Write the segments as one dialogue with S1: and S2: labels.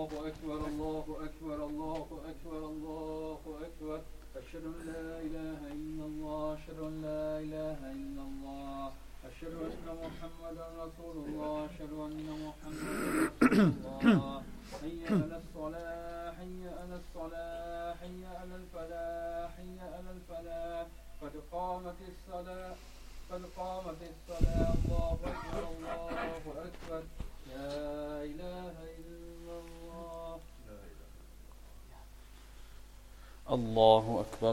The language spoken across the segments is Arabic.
S1: أكبر الله أكبر الله أكبر الله أكبر أشهد أن لا إله إلا الله أشهد أن لا إله إلا الله أشهد أن محمدا رسول الله أشهد أن محمدا رسول الله حي على الصلاة حي على الصلاة حي على الفلاح حي على الفلاح قد قامت الصلاة قد قامت الصلاة الله أكبر الله أكبر لا إله إلا الله
S2: الله أكبر.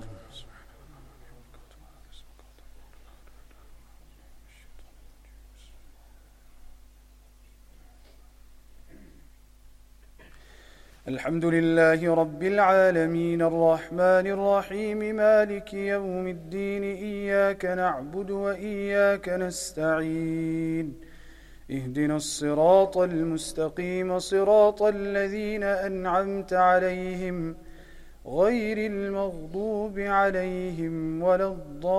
S2: الحمد لله رب العالمين الرحمن الرحيم مالك يوم الدين إياك نعبد وإياك نستعين اهدنا الصراط المستقيم صراط الذين أنعمت عليهم غير المغضوب عليهم ولا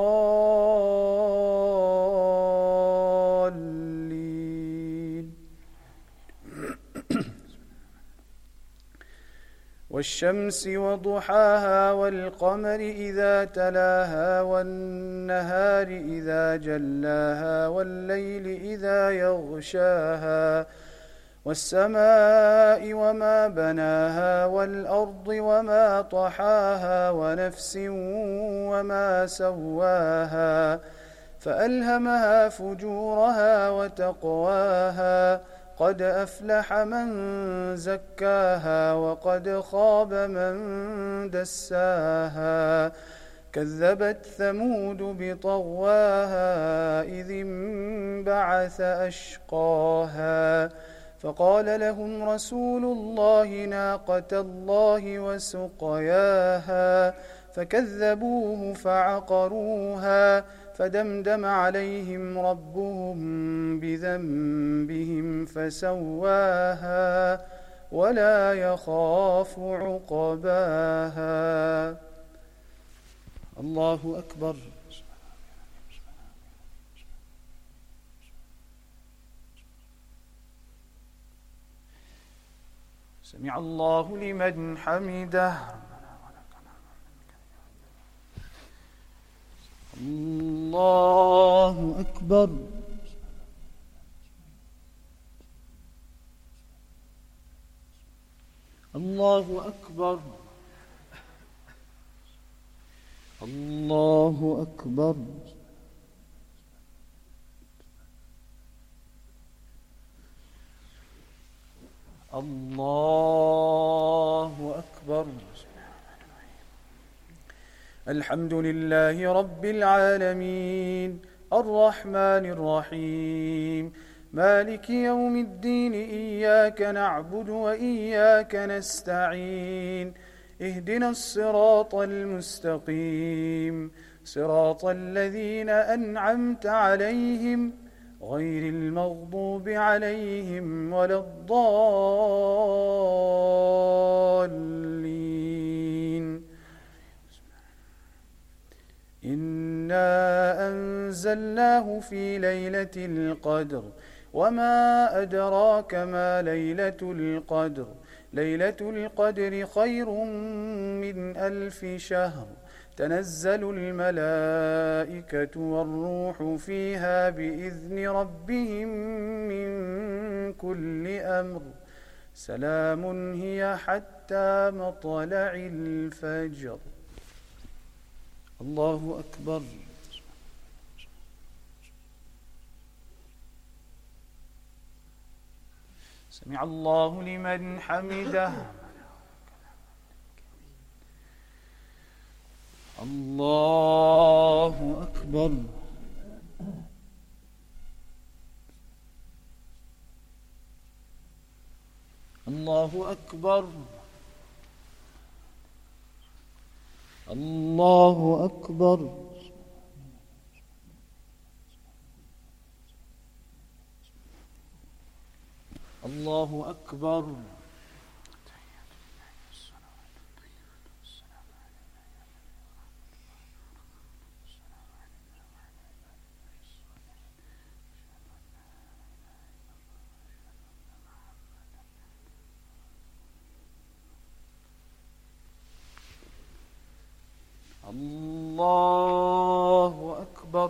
S2: الضالين. والشمس وضحاها والقمر إذا تلاها والنهار إذا جلاها والليل إذا يغشاها والسماء وما بناها والأرض وما طحاها ونفس وما سواها فألهمها فجورها وتقواها قد أفلح من زكاها وقد خاب من دساها كذبت ثمود بطغواها إذ انبعث أشقاها فقال لهم رسول الله ناقة الله وسقياها فكذبوه فعقروها فدمدم عليهم ربهم بذنبهم فسواها ولا يخاف عقباها. الله أكبر. سمع الله لمن حمده. الله أكبر. الله أكبر. الله أكبر. الله أكبر. الحمد لله رب العالمين الرحمن الرحيم مالك يوم الدين إياك نعبد وإياك نستعين اهدنا الصراط المستقيم صراط الذين أنعمت عليهم غير المغضوب عليهم ولا الضالين. إنا أنزلناه في ليلة القدر وما أدراك ما ليلة القدر ليلة القدر خير من 1000 شهر تنزل الملائكة والروح فيها بإذن ربهم من كل أمر سلام هي حتى مطلع الفجر. الله أكبر. سمع الله لمن حمده. الله أكبر. الله أكبر. الله أكبر. الله أكبر. أكبر.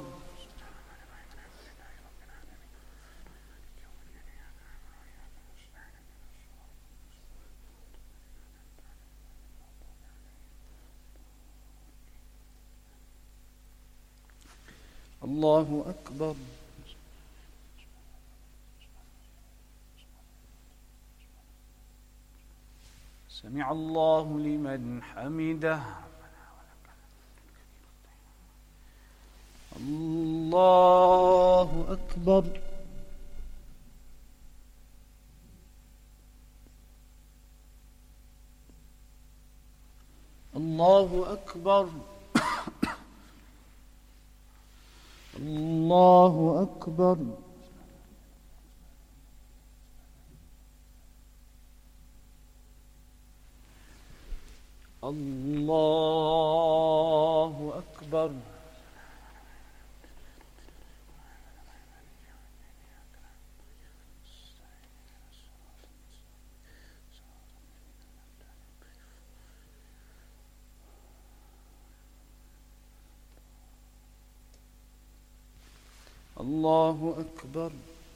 S2: الله أكبر. سمع الله لمن حمده. الله أكبر. الله أكبر. الله أكبر. الله أكبر. الله أكبر.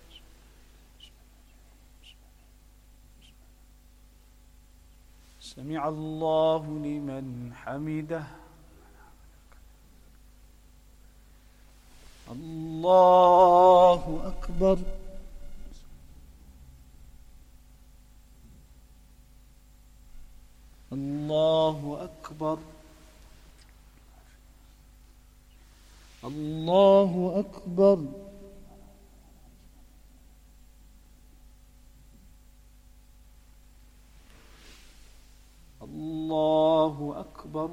S2: سمع الله لمن حمده. الله أكبر. الله أكبر. الله أكبر. الله أكبر.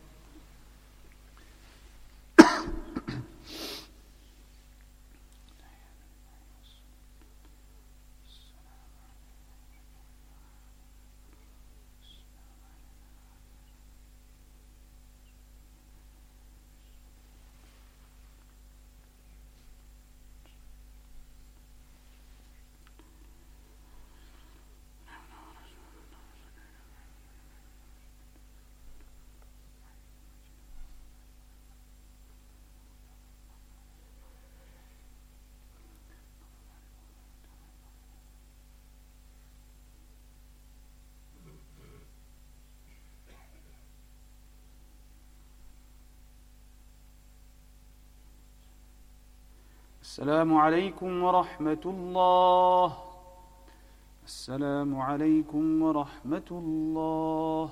S2: السلام عليكم ورحمة الله. السلام عليكم ورحمة الله.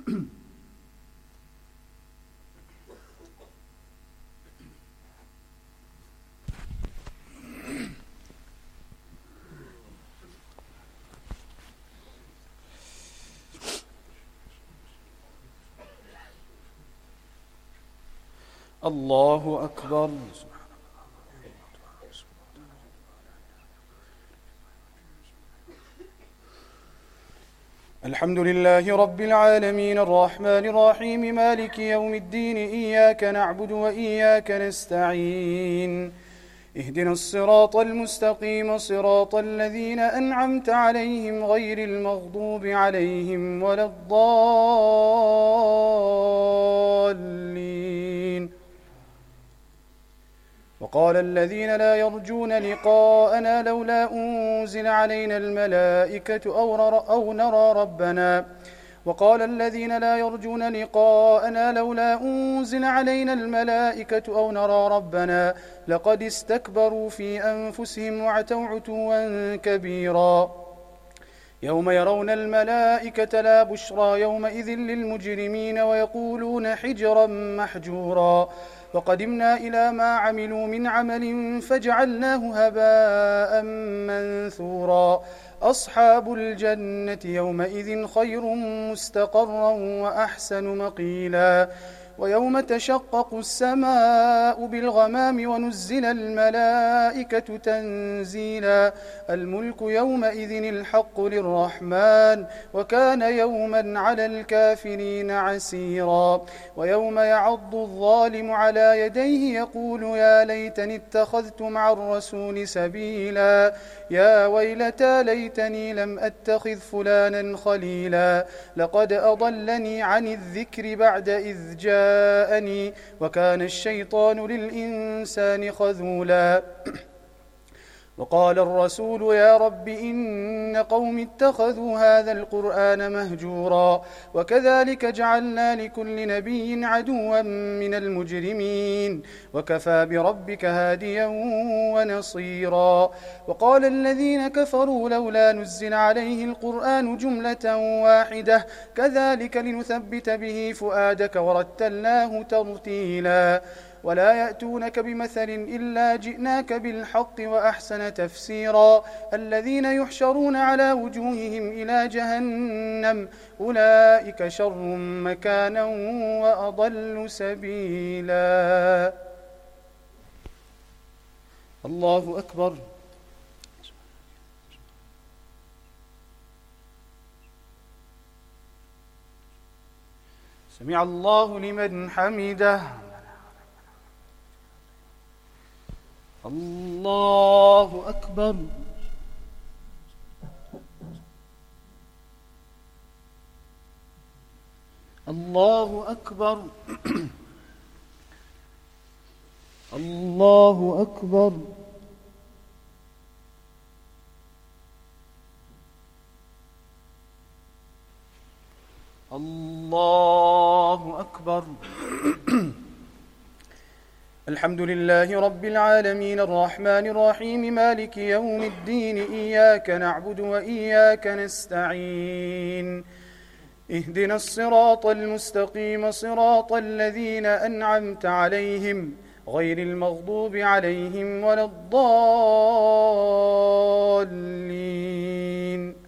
S2: الله أكبر. الحمد لله رب العالمين الرحمن الرحيم مالك يوم الدين إياك نعبد وإياك نستعين اهدنا الصراط المستقيم صراط الذين أنعمت عليهم غير المغضوب عليهم ولا الضالين. وقال الذين لا يرجون لقاءنا لولا أنزل علينا الملائكة أو نرى ربنا وقال الذين لا يرجون لقاءنا لولا أنزل علينا الملائكة أو نرى ربنا لقد استكبروا في أنفسهم وعتوا عتوا كبيرا. يوم يرون الملائكة لا بشرى يومئذ للمجرمين ويقولون حجرا محجورا. وقدمنا إلى ما عملوا من عمل فجعلناه هباء منثورا. أصحاب الجنة يومئذ خير مستقرا وأحسن مقيلا. ويوم تشقق السماء بالغمام ونزل الملائكة تنزيلا. الملك يومئذ الحق للرحمن وكان يوما على الكافرين عسيرا. ويوم يعض الظالم على يديه يقول يا ليتني اتخذت مع الرسول سبيلا يا ويلتى ليتني لم أتخذ فلانا خليلا لقد أضلني عن الذكر بعد إذ جاءني وكان الشيطان للإنسان خذولا. وقال الرسول يا رب إن قوم اتخذوا هذا القرآن مهجورا. وكذلك جعلنا لكل نبي عدوا من المجرمين وكفى بربك هاديا ونصيرا. وقال الذين كفروا لولا نزل عليه القرآن جملة واحدة كذلك لنثبت به فؤادك ورتلناه ترتيلا. ولا يأتونك بمثل إلا جئناك بالحق وأحسن تفسيرا. الذين يحشرون على وجوههم إلى جهنم أولئك شر مكانا وأضل سبيلا. الله أكبر. سمع الله لمن حمده. الله أكبر. الله أكبر. الله أكبر. الله أكبر. الحمد لله رب العالمين الرحمن الرحيم مالك يوم الدين إياك نعبد وإياك نستعين اهدنا الصراط المستقيم صراط الذين أنعمت عليهم غير المغضوب عليهم ولا الضالين.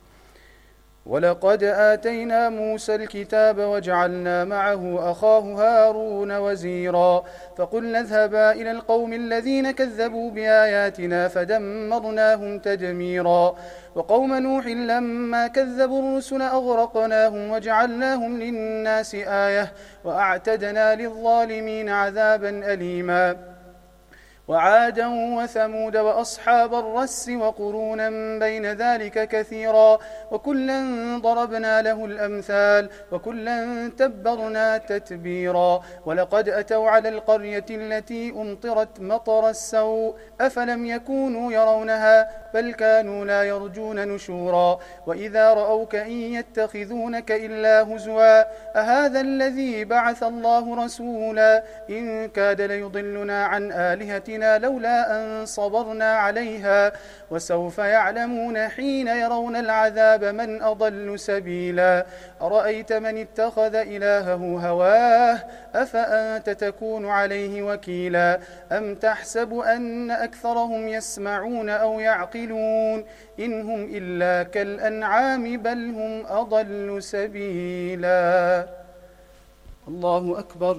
S2: ولقد آتينا موسى الكتاب وجعلنا معه أخاه هارون وزيرا. فقلنا اذهبا إلى القوم الذين كذبوا بآياتنا فدمرناهم تدميرا. وقوم نوح لما كذبوا الرسل أغرقناهم وجعلناهم للناس آية وأعتدنا للظالمين عذابا أليما. وعادا وثمود وأصحاب الرس وقرونا بين ذلك كثيرا. وكلا ضربنا له الأمثال وكلا تبرنا تتبيرا. ولقد أتوا على القرية التي أمطرت مطر السوء أفلم يكونوا يرونها بل كانوا لا يرجون نشورا وإذا رأوك إن يتخذونك إلا هزوا أهذا الذي بعث الله رسولا إن كاد ليضلنا عن آلهتنا لولا أن صبرنا عليها وسوف يعلمون حين يرون العذاب من أضل سبيلا أرأيت من اتخذ إلهه هواه أفأنت تكون عليه وكيلا أم تحسب أن أكثرهم يسمعون أو يعقلون إن هم إلا كالأنعام بل هم أضل سبيلا. الله أكبر.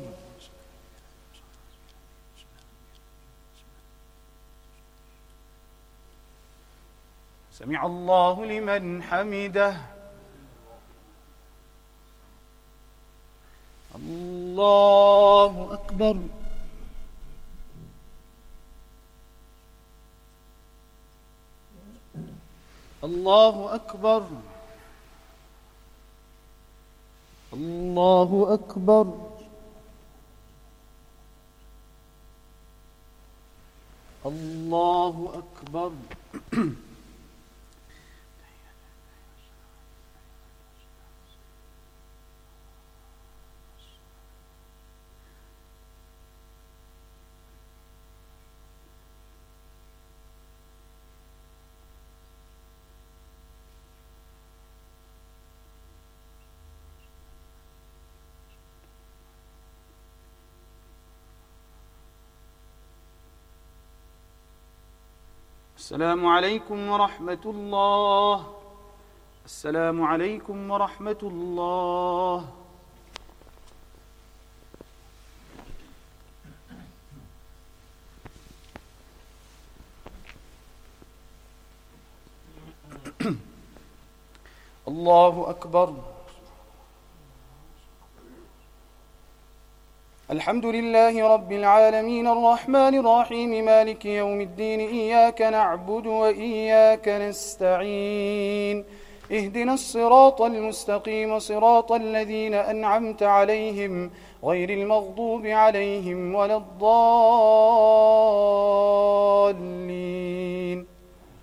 S2: سمع الله لمن حمده. الله أكبر. الله أكبر. الله أكبر. الله أكبر. السلام عليكم ورحمة الله. السلام عليكم ورحمة الله. الله أكبر. الحمد لله رب العالمين الرحمن الرحيم مالك يوم الدين إياك نعبد وإياك نستعين اهدنا الصراط المستقيم صراط الذين أنعمت عليهم غير المغضوب عليهم ولا الضالين.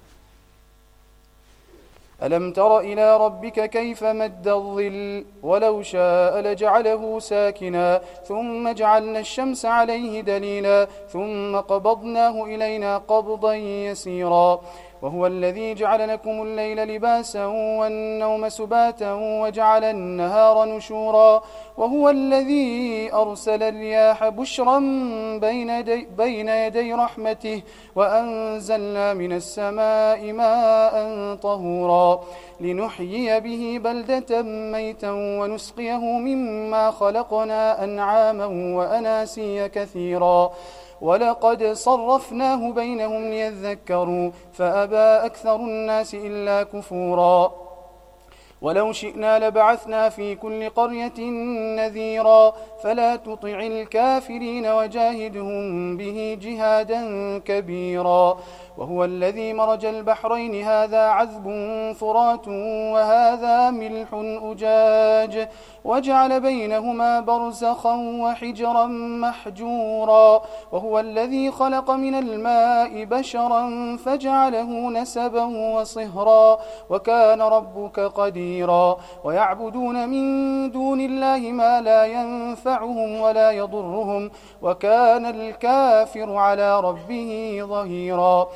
S2: ألم تر إلى ربك كيف مد الظل ولو شاء لجعله ساكنا ثم جعلنا الشمس عليه دليلا ثم قبضناه إلينا قبضا يسيرا وهو الذي جعل لكم الليل لباسا والنوم سباتا وجعل النهار نشورا وهو الذي أرسل الرياح بشرا بين يدي رحمته وأنزلنا من السماء ماء طهورا لنحيي به بلدة ميتا ونسقيه مما خلقنا أنعاما وأناسيا كثيرا ولقد صرفناه بينهم ليذكروا فأبى أكثر الناس إلا كفورا ولو شئنا لبعثنا في كل قرية نذيرا فلا تطع الكافرين وجاهدهم به جهادا كبيرا وهو الذي مرج البحرين هذا عذب فرات وهذا ملح أجاج وجعل بينهما برزخا وحجرا محجورا وهو الذي خلق من الماء بشرا فجعله نسبا وصهرا وكان ربك قديرا ويعبدون من دون الله ما لا ينفعهم ولا يضرهم وكان الكافر على ربه ظهيرا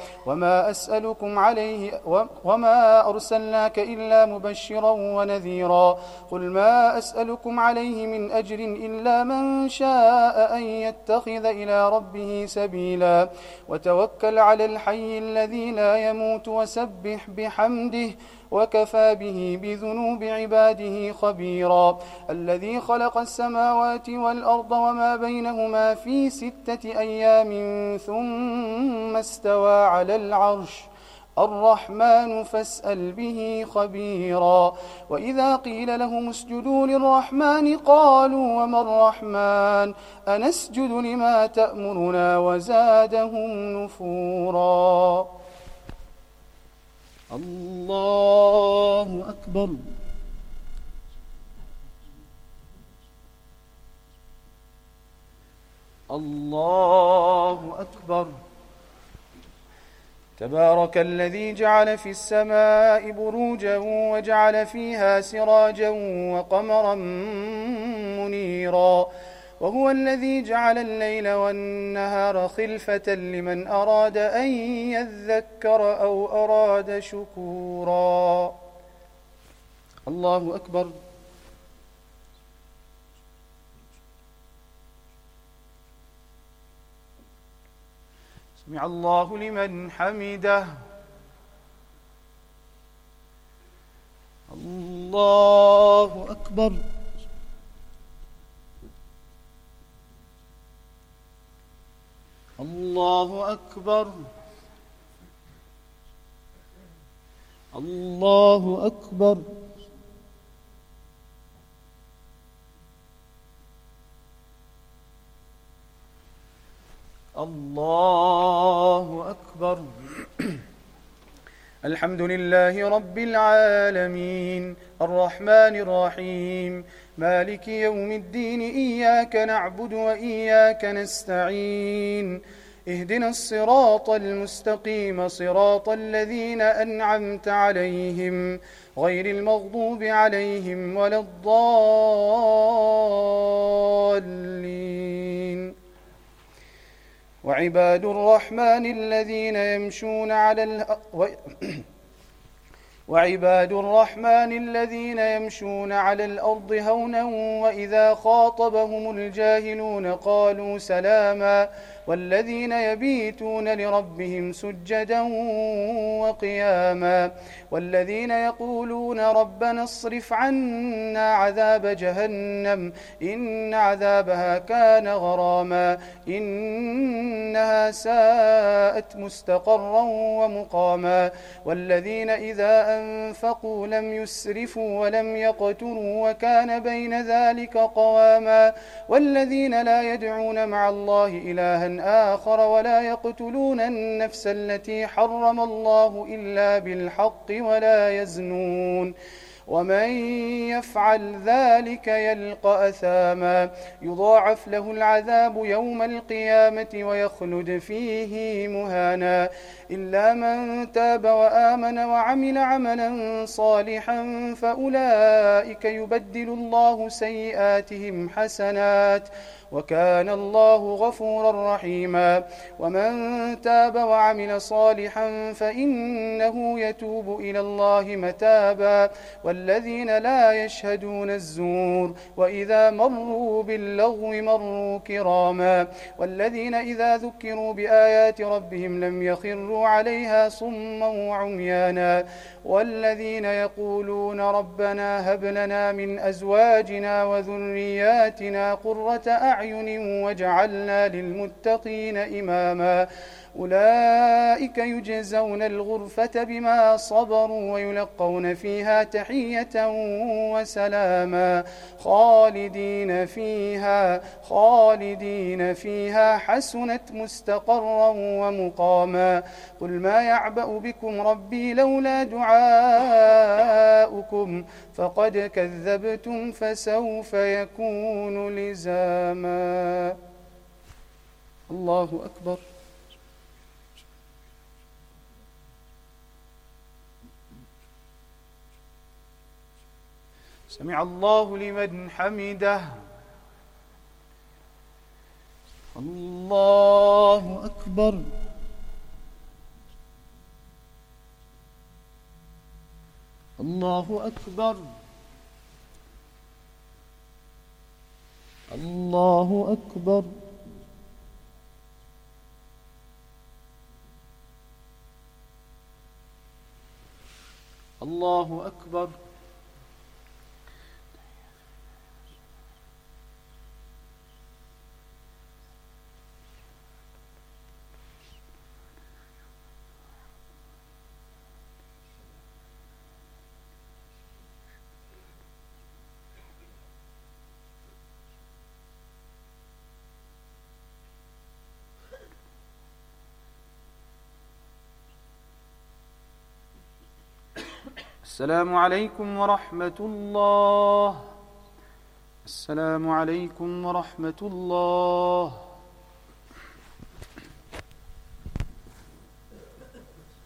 S2: وما أرسلناك إلا مبشرا ونذيرا قل ما أسألكم عليه من أجر إلا من شاء أن يتخذ إلى ربه سبيلا وتوكل على الحي الذي لا يموت وسبح بحمده وكفى به بذنوب عباده خبيرا الذي خلق السماوات والأرض وما بينهما في 6 أيام ثم استوى على العرش الرحمن فاسأل به خبيرا وإذا قيل لهم اسجدوا للرحمن قالوا وما الرحمن أنسجد لما تأمرنا وزادهم نفورا. الله أكبر. الله أكبر. تبارك الذي جعل في السماء بروجا وجعل فيها سراجا وقمرا منيرا وهو الذي جعل الليل والنهار خلفة لمن أراد أن يذكر أو أراد شكورا. الله أكبر. سمع الله لمن حمده. الله أكبر. الله أكبر. الله أكبر. الله أكبر. الحمد لله رب العالمين الرحمن الرحيم مالك يوم الدين إياك نعبد وإياك نستعين اهدنا الصراط المستقيم صراط الذين أنعمت عليهم غير المغضوب عليهم ولا الضالين. وعباد الرحمن الذين يمشون على الأرض هونا وإذا خاطبهم الجاهلون قالوا سلاما والذين يبيتون لربهم سجدا وقياما والذين يقولون ربنا اصرف عنا عذاب جهنم إن عذابها كان غراما إنها ساءت مستقرا ومقاما والذين إذا أنفقوا لم يسرفوا ولم يقتروا وكان بين ذلك قواما والذين لا يدعون مع الله إلها آخر ولا يقتلون النفس التي حرم الله إلا بالحق ولا يزنون ومن يفعل ذلك يلقى أثاما يضاعف له العذاب يوم القيامة ويخلد فيه مهانا إلا من تاب وآمن وعمل عملا صالحا فأولئك يبدل الله سيئاتهم حسنات وكان الله غفورا رحيما ومن تاب وعمل صالحا فإنه يتوب إلى الله متابا والذين لا يشهدون الزور وإذا مروا باللغو مروا كراما والذين إذا ذكروا بآيات ربهم لم يخروا عليها صما وعميانا والذين يقولون ربنا هب لنا من أزواجنا وذرياتنا قرة أعين واجعلنا للمتقين إماما أولئك يجزون الغرفة بما صبروا ويلقون فيها تحية وسلاما خالدين فيها حسنت مستقرا ومقاما قل ما يعبأ بكم ربي لولا دعاؤكم فقد كذبتم فسوف يكون لزاما. الله أكبر. سمع الله لمن حمده. الله أكبر. الله أكبر. الله أكبر. الله أكبر. السلام عليكم ورحمة الله. السلام عليكم ورحمة الله.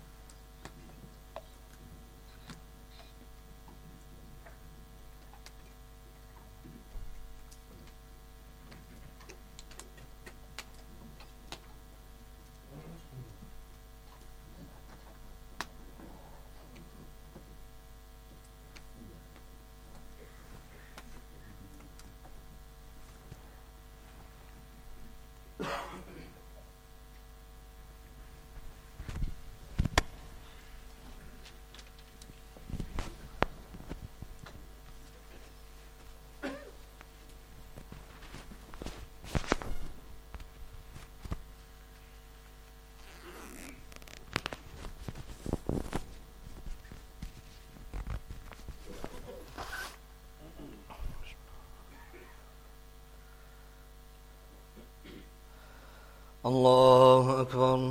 S3: الله أكبر.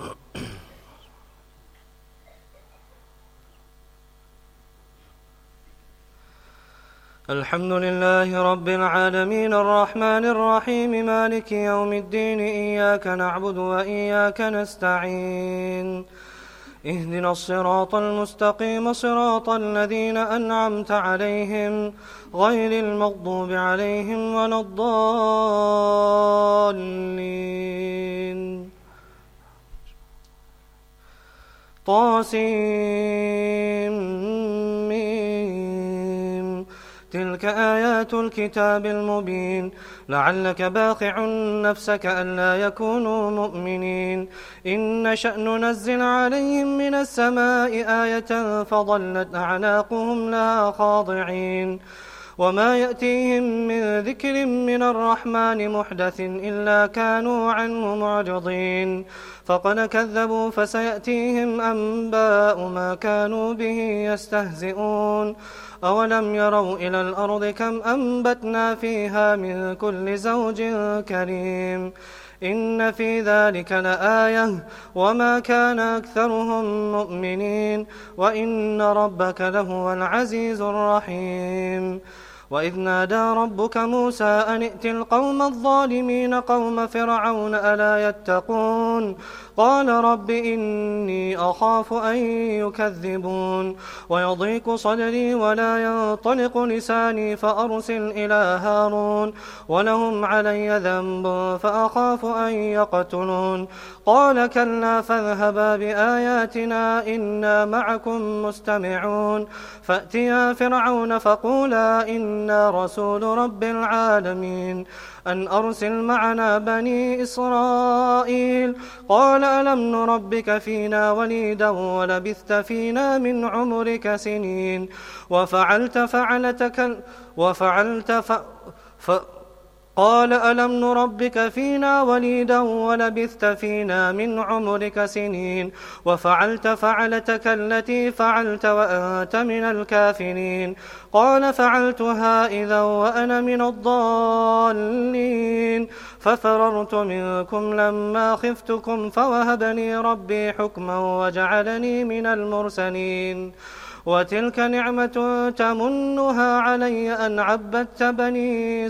S3: الحمد لله رب العالمين الرحمن الرحيم مالك يوم الدين إياك نعبد وإياك نستعين اهدنا الصراط المستقيم صراط الذين أنعمت عليهم غير المغضوب عليهم ولا الضالين. طاسيم تلك آيات الكتاب المبين لعلك باخع نفسك ألا يكونوا مؤمنين إن نشأ ننزل عليهم من السماء آية فظلت أعناقهم لها خاضعين وما يأتيهم من ذكر من الرحمن محدث إلا كانوا عنه معرضين فقد كذبوا فسيأتيهم أنباء ما كانوا به يستهزئون أولم يروا إلى الأرض كم أنبتنا فيها من كل زوج كريم إن في ذلك لآية وما كان أكثرهم مؤمنين وإن ربك لهو العزيز الرحيم وإذ نادى ربك موسى أن ائت القوم الظالمين قوم فرعون ألا يتقون قال رب إني أخاف أن يكذبون ويضيق صدري ولا ينطلق لساني فأرسل إلى هارون ولهم علي ذنب فأخاف أن يقتلون قال كلا فاذهبا بآياتنا إنا معكم مستمعون فأتيا فرعون فقولا إنا رسول رب العالمين أن أرسل معنا بني إسرائيل قال ألم نربك فينا وليدا ولبثت فينا من عمرك سنين قال ألم نربك فينا وليدا ولبثت فينا من عمرك سنين وفعلت فعلتك التي فعلت وأنت من الكافرين قال فعلتها إذا وأنا من الضالين ففررت منكم لما خفتكم فوهبني ربي حكما وجعلني من المرسلين وتلك نعمة تمنها علي أن عبدت بني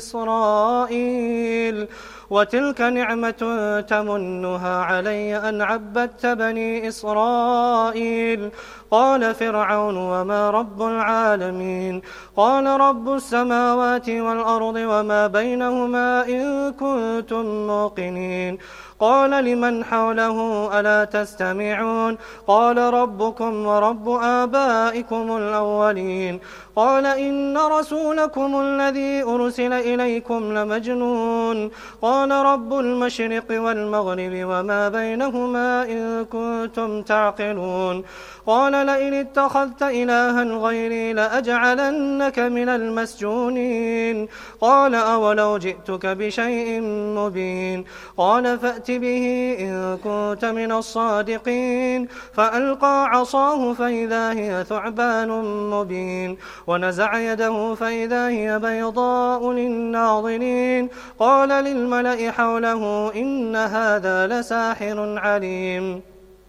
S3: إسرائيل وتلك نعمة تمنها علي أن عبدت بني إسرائيل قال فرعون وما رب العالمين قال رب السماوات والأرض وما بينهما إن كنتم موقنين قال لمن حوله ألا تستمعون قال ربكم ورب آبائكم الأولين قال إن رسولكم الذي أرسل إليكم لمجنون قال رب المشرق والمغرب وما بينهما إن كنتم تعقلون قال لئن اتخذت إلها غيري لأجعلنك من المسجونين قال أولو جئتك بشيء مبين قال فأت به إن كنت من الصادقين فألقى عصاه فإذا هي ثعبان مبين ونزع يده فإذا هي بيضاء للناظرين قال للملأ حوله إن هذا لساحر عليم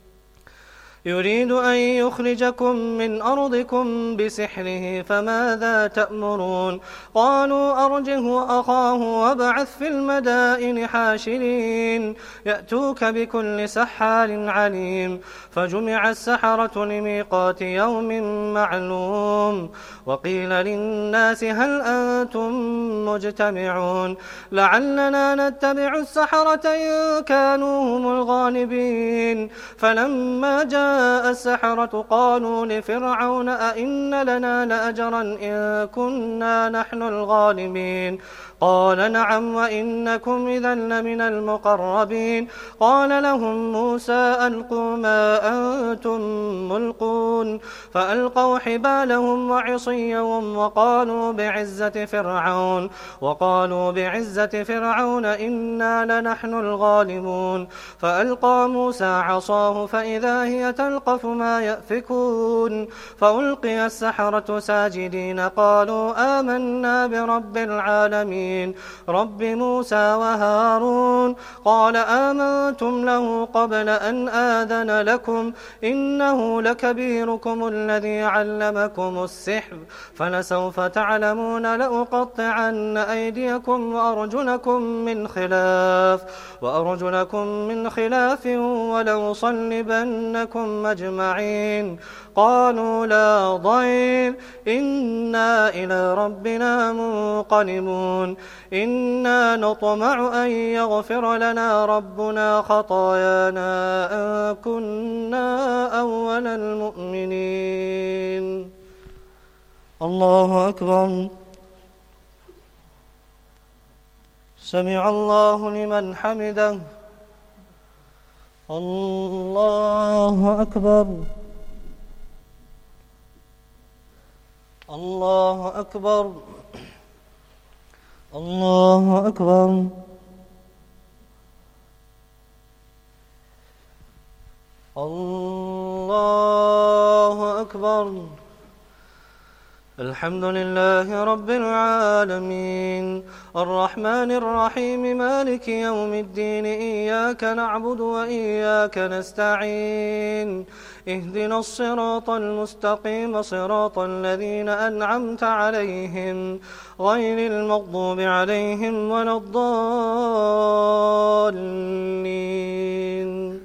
S3: يريد أن يخرجكم من أرضكم بسحره فماذا تأمرون قالوا أرجه وأخاه وابعث في المدائن حاشرين يأتوك بكل سحار عليم فجمع السحرة لميقات يوم معلوم وقيل للناس هل أنتم مجتمعون لعلنا نتبع السحرة إن كانوا هم الغالبين فلما جاء السحرة قالوا لفرعون أئن لنا لأجرا إن كنا نحن الغالبين قال نعم وإنكم إذا لمن المقربين قال لهم موسى ألقوا ما أنتم ملقون فألقوا حبالهم وعصيهم وقالوا بعزة فرعون إنا لنحن الغالبون فألقى موسى عصاه فإذا هي تلقف ما يأفكون فألقي السحرة ساجدين قالوا آمنا برب العالمين رب موسى وهارون قال آمنتم له قبل أن آذن لكم إنه لكبيركم الذي علمكم السحر فلسوف تعلمون لأقطعن أيديكم وأرجلكم من خلاف ولأصلبنكم أجمعين قالوا لا ضير إنا إلى ربنا منقلبون إنا نطمع أن يغفر لنا ربنا خطايانا أن كنا أول المؤمنين. الله أكبر. سمع الله لمن حمده. الله أكبر. الله أكبر. الله أكبر. الله أكبر. الحمد لله رب العالمين الرحمن الرحيم مالك يوم الدين إياك نعبد وإياك نستعين اهدنا الصراط المستقيم صراط الذين أنعمت عليهم غير المغضوب عليهم ولا الضالين.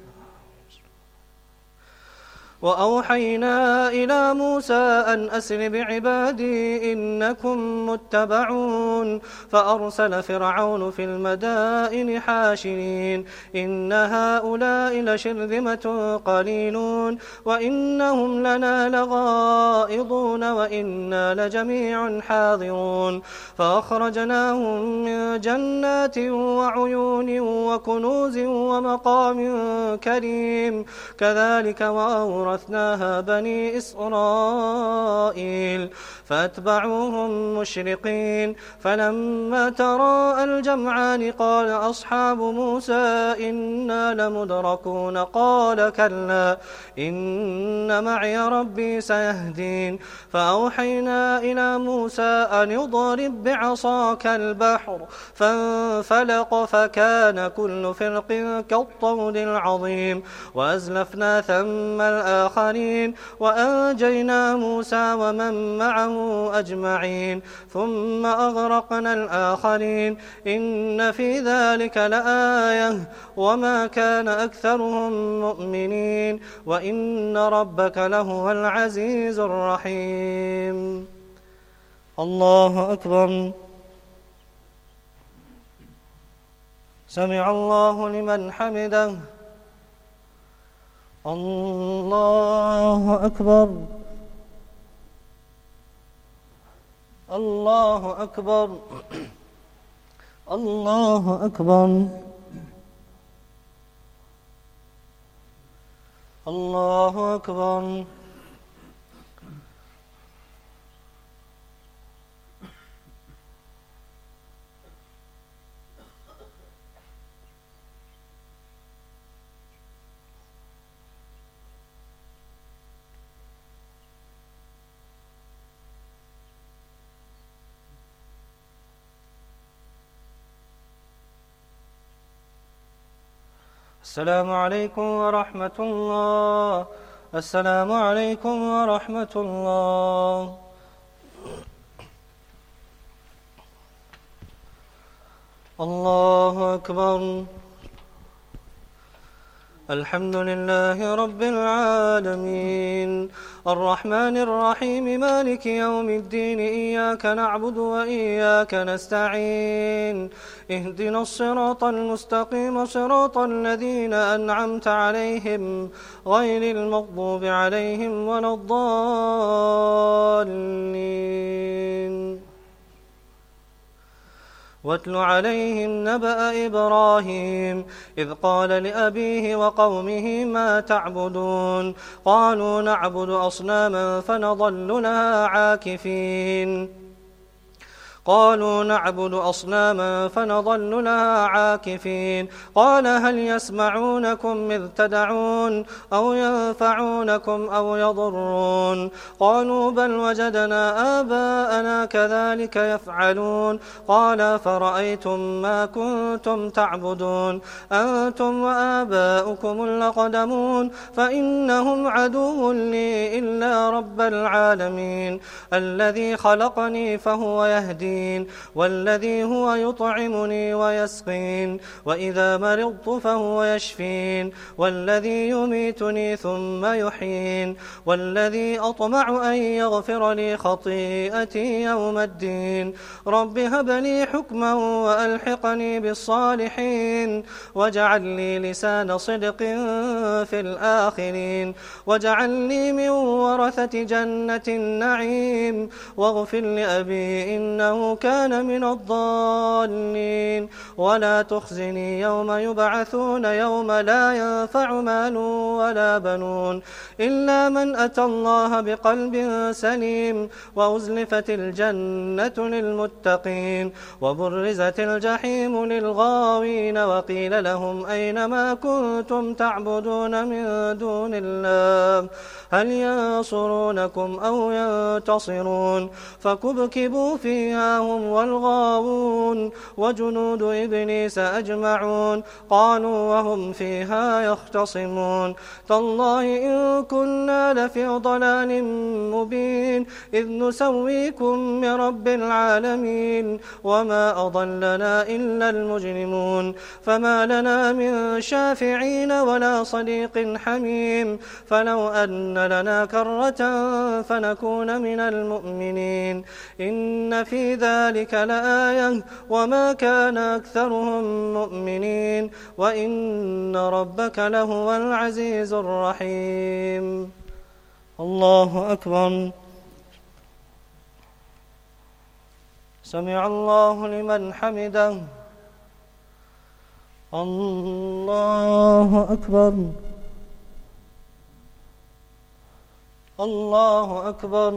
S3: وأوحينا إلى موسى أن أسر بعبادي إنكم متبعون فأرسل فرعون في المدائن حاشرين إن هؤلاء لشرذمة قليلون وإنهم لنا لغائظون وإنا لجميع حاضرون فأخرجناهم من جنات وعيون وكنوز ومقام كريم كذلك وأورثناها بني إسرائيل فأتبعوهم مشرقين فلما تراءى الجمعان قال أصحاب موسى إنا لمدركون قال كلا إن معي ربي سيهدين فأوحينا إلى موسى أن اضرب بعصاك البحر فانفلق فكان كل فرق كالطود العظيم وأزلفنا ثم الآخرين وأنجينا موسى ومن معه أجمعين ثم أغرقنا الآخرين إن في ذلك لآية وما كان أكثرهم مؤمنين وإن ربك لهو العزيز الرحيم. الله أكبر. سمع الله لمن حمده. الله أكبر. الله أكبر. الله أكبر. الله أكبر. السلام عليكم ورحمة الله. السلام عليكم ورحمة الله. الله أكبر. الحمد لله رب العالمين الرحمن الرحيم مالك يوم الدين إياك نعبد وإياك نستعين اهدنا الصراط المستقيم صراط الذين أنعمت عليهم غير المغضوب عليهم ولا الضالين. واتل عليهم نبأ إبراهيم إذ قال لأبيه وقومه ما تعبدون قالوا نعبد أصناما فنظل لها عاكفين قالوا نعبد أصناما فنظل لها عاكفين قال هل يسمعونكم إذ تدعون أو ينفعونكم أو يضرون قالوا بل وجدنا آباءنا كذلك يفعلون قال فرأيتم ما كنتم تعبدون أنتم وآباؤكم الأقدمون فإنهم عدو لي إلا رب العالمين الذي خلقني فهو يهدين والذي هو يطعمني ويسقين وإذا مرضت فهو يشفين والذي يميتني ثم يحيين والذي أطمع أن يغفر لي خطيئتي يوم الدين رب هب لي حكما وألحقني بالصالحين واجعل لي لسان صدق في الآخرين واجعل لي من ورثة جنة النعيم واغفر لأبي إنه كان من الضالين ولا تخزني يوم يبعثون يوم لا ينفع مال ولا بنون إلا من أتى الله بقلب سليم وأزلفت الجنة للمتقين وبرزت الجحيم للغاوين وقيل لهم أين ما كنتم تعبدون من دون الله هل ينصرونكم أو ينتصرون فكبكبوا فيها هم والغاوون وجنود إبليس أجمعون قالوا وهم فيها يختصمون تالله إن كنا لفي ضلال مبين إذ نسويكم برب العالمين وما أضلنا إلا المجرمون فما لنا من شافعين ولا صديق حميم فلو أن لنا كرة فنكون من المؤمنين إن في ذلك لآية وما كان أكثرهم مؤمنين وإن ربك لهو العزيز الرحيم الله أكبر سمع الله لمن حمده الله أكبر الله أكبر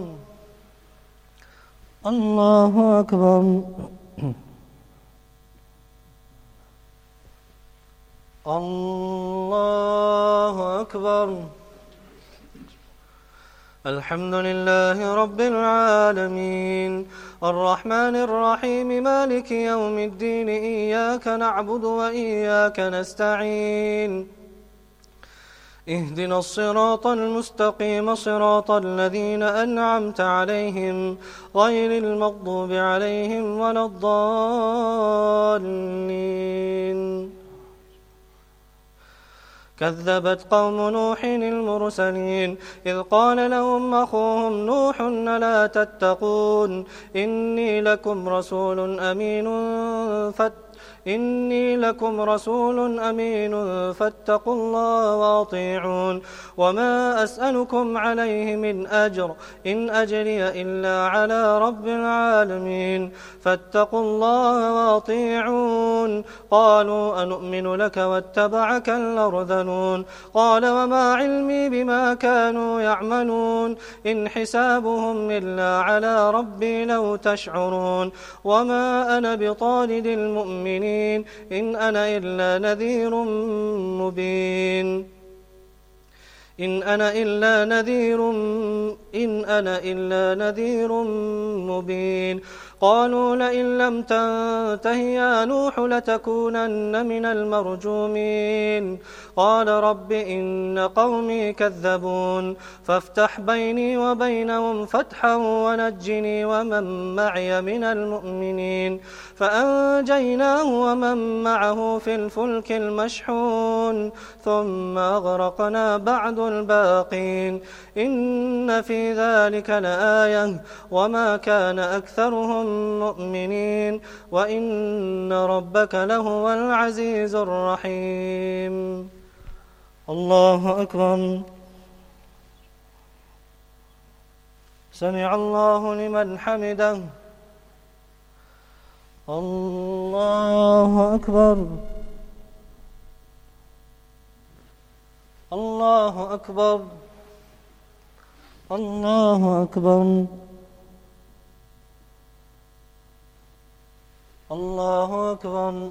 S3: الله أكبر الله أكبر الحمد لله رب العالمين الرحمن الرحيم مالك يوم الدين إياك نعبد وإياك نستعين اهدنا الصراط المستقيم صراط الذين أنعمت عليهم غير المغضوب عليهم ولا الضالين كذبت قوم نوح المرسلين إذ قال لهم أخوهم نوح لا تتقون إني لكم رسول أمين فاتقوا الله وأطيعون وما أسألكم عليه من أجر إن أجري إلا على رب العالمين فاتقوا الله وأطيعون قالوا أنؤمن لك واتبعك الأرذلون قال وما علمي بما كانوا يعملون إن حسابهم إلا على ربي لو تشعرون وما أنا بطارد المؤمنين إن أنا إلا نذير مبين قالوا لئن لم تنته يا نوح لتكونن من المرجومين قال رب إن قومي كذبون فافتح بيني وبينهم فتحا ونجني ومن معي من المؤمنين فأنجيناه ومن معه في الفلك المشحون ثم أغرقنا بعد الباقين إن في ذلك لآية وما كان أكثرهم مؤمنين وإن ربك لهو العزيز الرحيم الله أكبر سمع الله لمن حمده الله أكبر الله أكبر الله أكبر الله أكبر.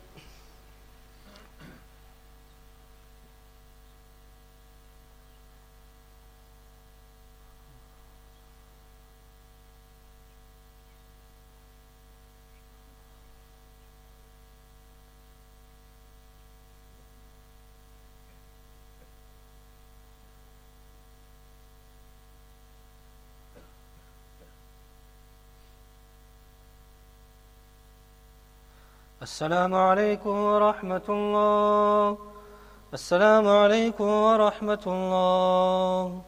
S3: السلام عليكم ورحمة الله. السلام عليكم ورحمة الله.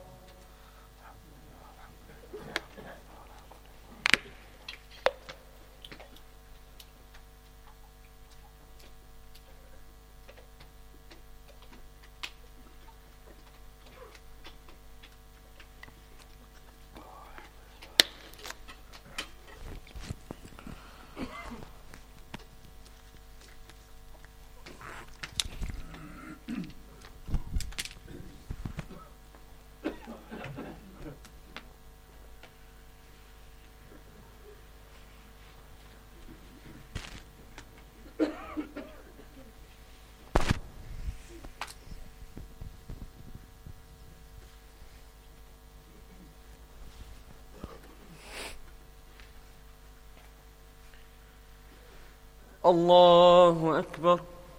S4: الله أكبر.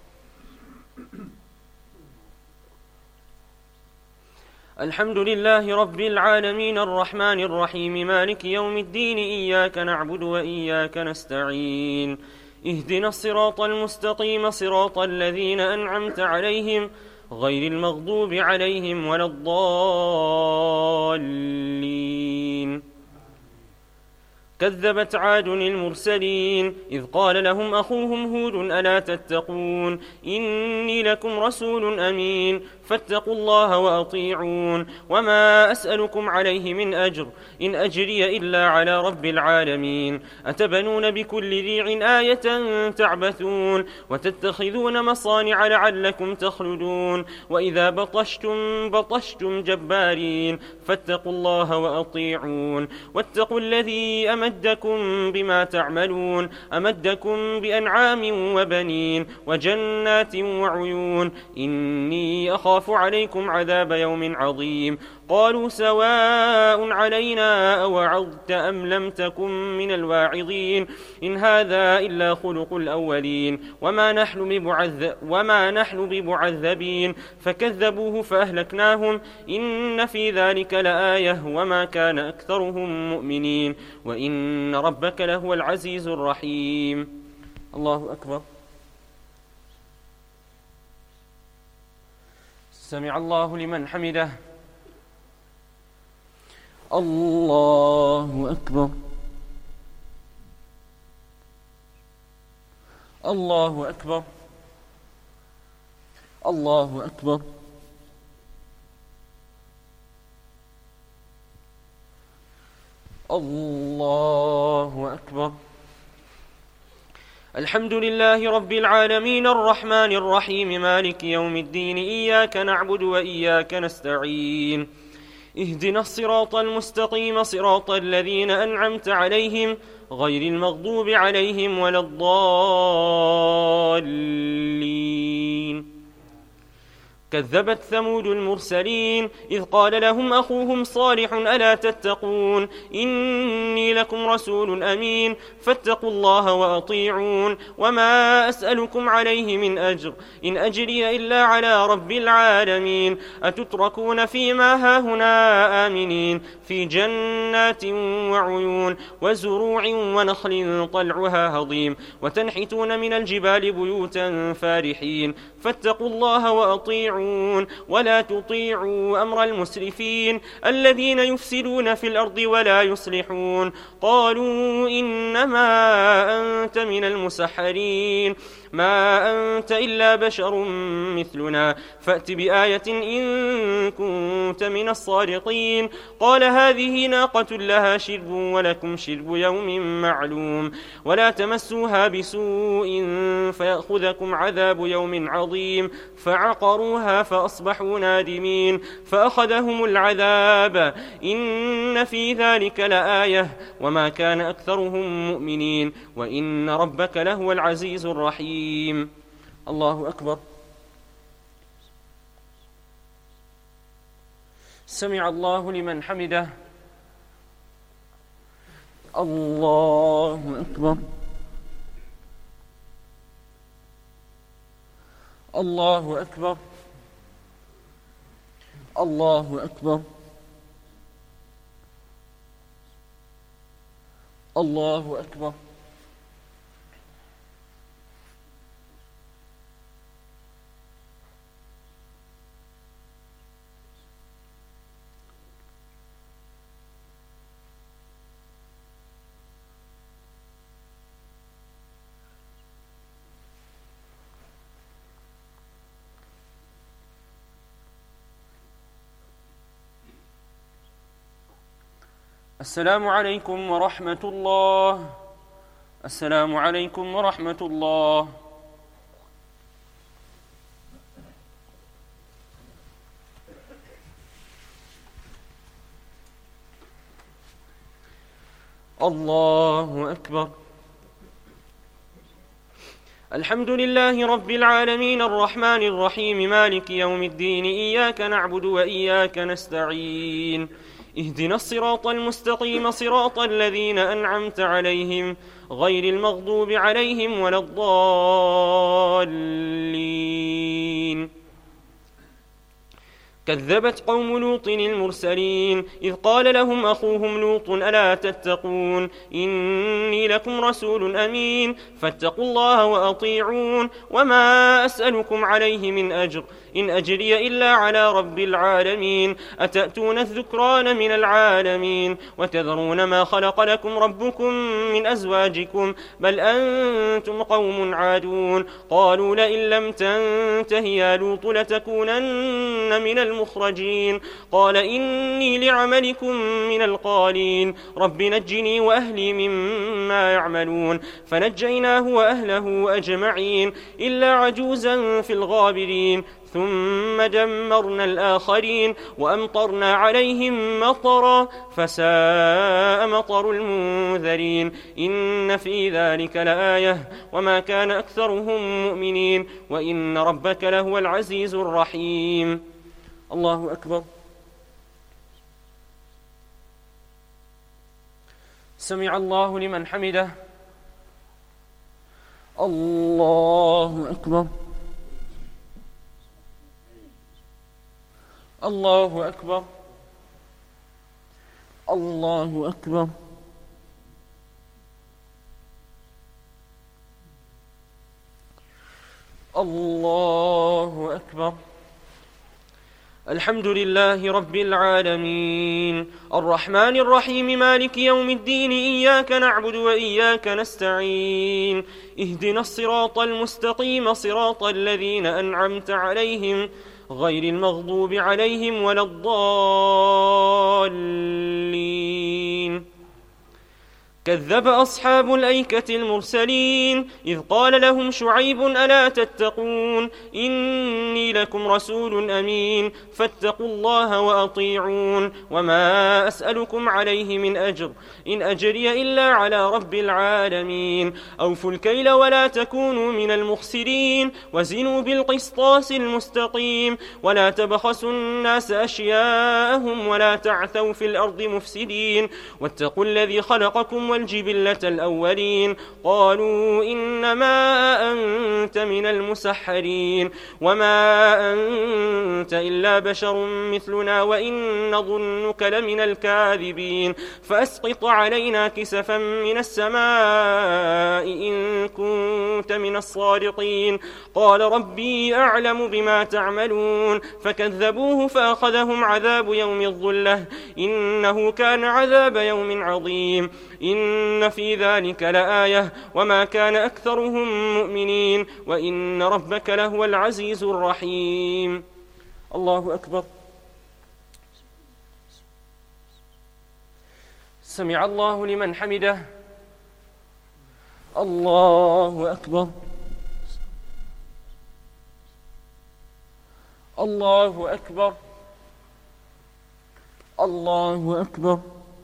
S4: الحمد لله رب العالمين الرحمن الرحيم مالك يوم الدين إياك نعبد وإياك نستعين اهدنا الصراط المستقيم صراط الذين أنعمت عليهم غير المغضوب عليهم ولا الضالين. كذبت عاد المرسلين إذ قال لهم أخوهم هود ألا تتقون إني لكم رسول أمين فاتقوا الله وأطيعون وما أسألكم عليه من أجر إن أجري إلا على رب العالمين. أتبنون بكل ريع آية تعبثون وتتخذون مصانع لعلكم تخلدون وإذا بطشتم جبارين فاتقوا الله وأطيعون واتقوا الذي أمدكم بما تعملون أمدكم بأنعام وبنين وجنات وعيون إني أخاف عليكم عذاب يوم عظيم. قالوا سواء علينا أوعظت أم لم تكن من الواعظين إن هذا إلا خلق الأولين وما نحن بمعذبين فكذبوه فأهلكناهم إن في ذلك لآية وما كان أكثرهم مؤمنين وإن ربك لهو العزيز الرحيم. الله أكبر. سمع الله لمن حمده. الله أكبر. الله أكبر. الله أكبر. الله أكبر. الحمد لله رب العالمين الرحمن الرحيم مالك يوم الدين إياك نعبد وإياك نستعين اهدنا الصراط المستقيم صراط الذين أنعمت عليهم غير المغضوب عليهم ولا الضالين. كذبت ثمود المرسلين إذ قال لهم أخوهم صالح ألا تتقون إني لكم رسول أمين فاتقوا الله وأطيعون وما أسألكم عليه من أجر إن أجري إلا على رب العالمين. أتتركون فيما هاهنا آمنين في جنات وعيون وزروع ونخل طلعها هضيم وتنحتون من الجبال بيوتا فارحين فاتقوا الله وأطيعون ولا تطيعوا أمر المسرفين الذين يفسدون في الأرض ولا يصلحون. قالوا إنما أنت من المسحرين ما أنت إلا بشر مثلنا فأت بآية إن كنت من الصادقين. قال هذه ناقة لها شرب ولكم شرب يوم معلوم ولا تمسوها بسوء فيأخذكم عذاب يوم عظيم فعقروها فعقروها فأصبحوا نادمين فأخذهم العذاب إن في ذلك لآية وما كان أكثرهم مؤمنين وإن ربك لهو العزيز الرحيم. الله أكبر. سمع الله لمن حمده. الله أكبر. الله أكبر. الله أكبر. الله أكبر. السلام عليكم ورحمة الله. السلام عليكم ورحمة الله. الله أكبر. الحمد لله رب العالمين الرحمن الرحيم مالك يوم الدين إياك نعبد وإياك نستعين اهدنا الصراط المستقيم صراط الذين أنعمت عليهم غير المغضوب عليهم ولا الضالين. كذبت قوم لوط المرسلين إذ قال لهم أخوهم لوط ألا تتقون إني لكم رسول أمين فاتقوا الله وأطيعون وما أسألكم عليه من أجر إن أجري إلا على رب العالمين أتأتون الذكران من العالمين وتذرون ما خلق لكم ربكم من أزواجكم بل أنتم قوم عادون قالوا لئن لم تنته يا لوط لتكونن من المخرجين قال إني لعملكم من القالين رب نجني وأهلي مما يعملون فنجيناه وأهله أجمعين إلا عجوزا في الغابرين ثم دمرنا الآخرين وأمطرنا عليهم مطرا فساء مطر المنذرين إن في ذلك لآية وما كان أكثرهم مؤمنين وإن ربك لهو العزيز الرحيم. الله أكبر. سمع الله لمن حمده. الله أكبر. الله أكبر. الله أكبر. الله أكبر. الحمد لله رب العالمين الرحمن الرحيم مالك يوم الدين إياك نعبد وإياك نستعين اهدنا الصراط المستقيم صراط الذين أنعمت عليهم غير المغضوب عليهم ولا الضالين. كذب أصحاب الأيكة المرسلين إذ قال لهم شعيب ألا تتقون إني لكم رسول أمين فاتقوا الله وأطيعون وما أسألكم عليه من أجر إن أجري إلا على رب العالمين أوفوا الكيل ولا تكونوا من المخسرين وزنوا بالقسطاس المستقيم ولا تبخسوا الناس أشياءهم ولا تعثوا في الأرض مفسدين واتقوا الذي خلقكم والجبلة الأولين قالوا إنما أنت من المسحرين وما أنت إلا بشر مثلنا وإن نظنك لمن الكاذبين فأسقط علينا كسفا من السماء إن كنت من الصادقين قال ربي أعلم بما تعملون فكذبوه فأخذهم عذاب يوم الظلة إنه كان عذاب يوم عظيم إن في ذلك لآية وما كان أكثرهم مؤمنين وإن ربك لهو العزيز الرحيم. الله أكبر. سمع الله لمن حمده. الله أكبر. الله أكبر الله أكبر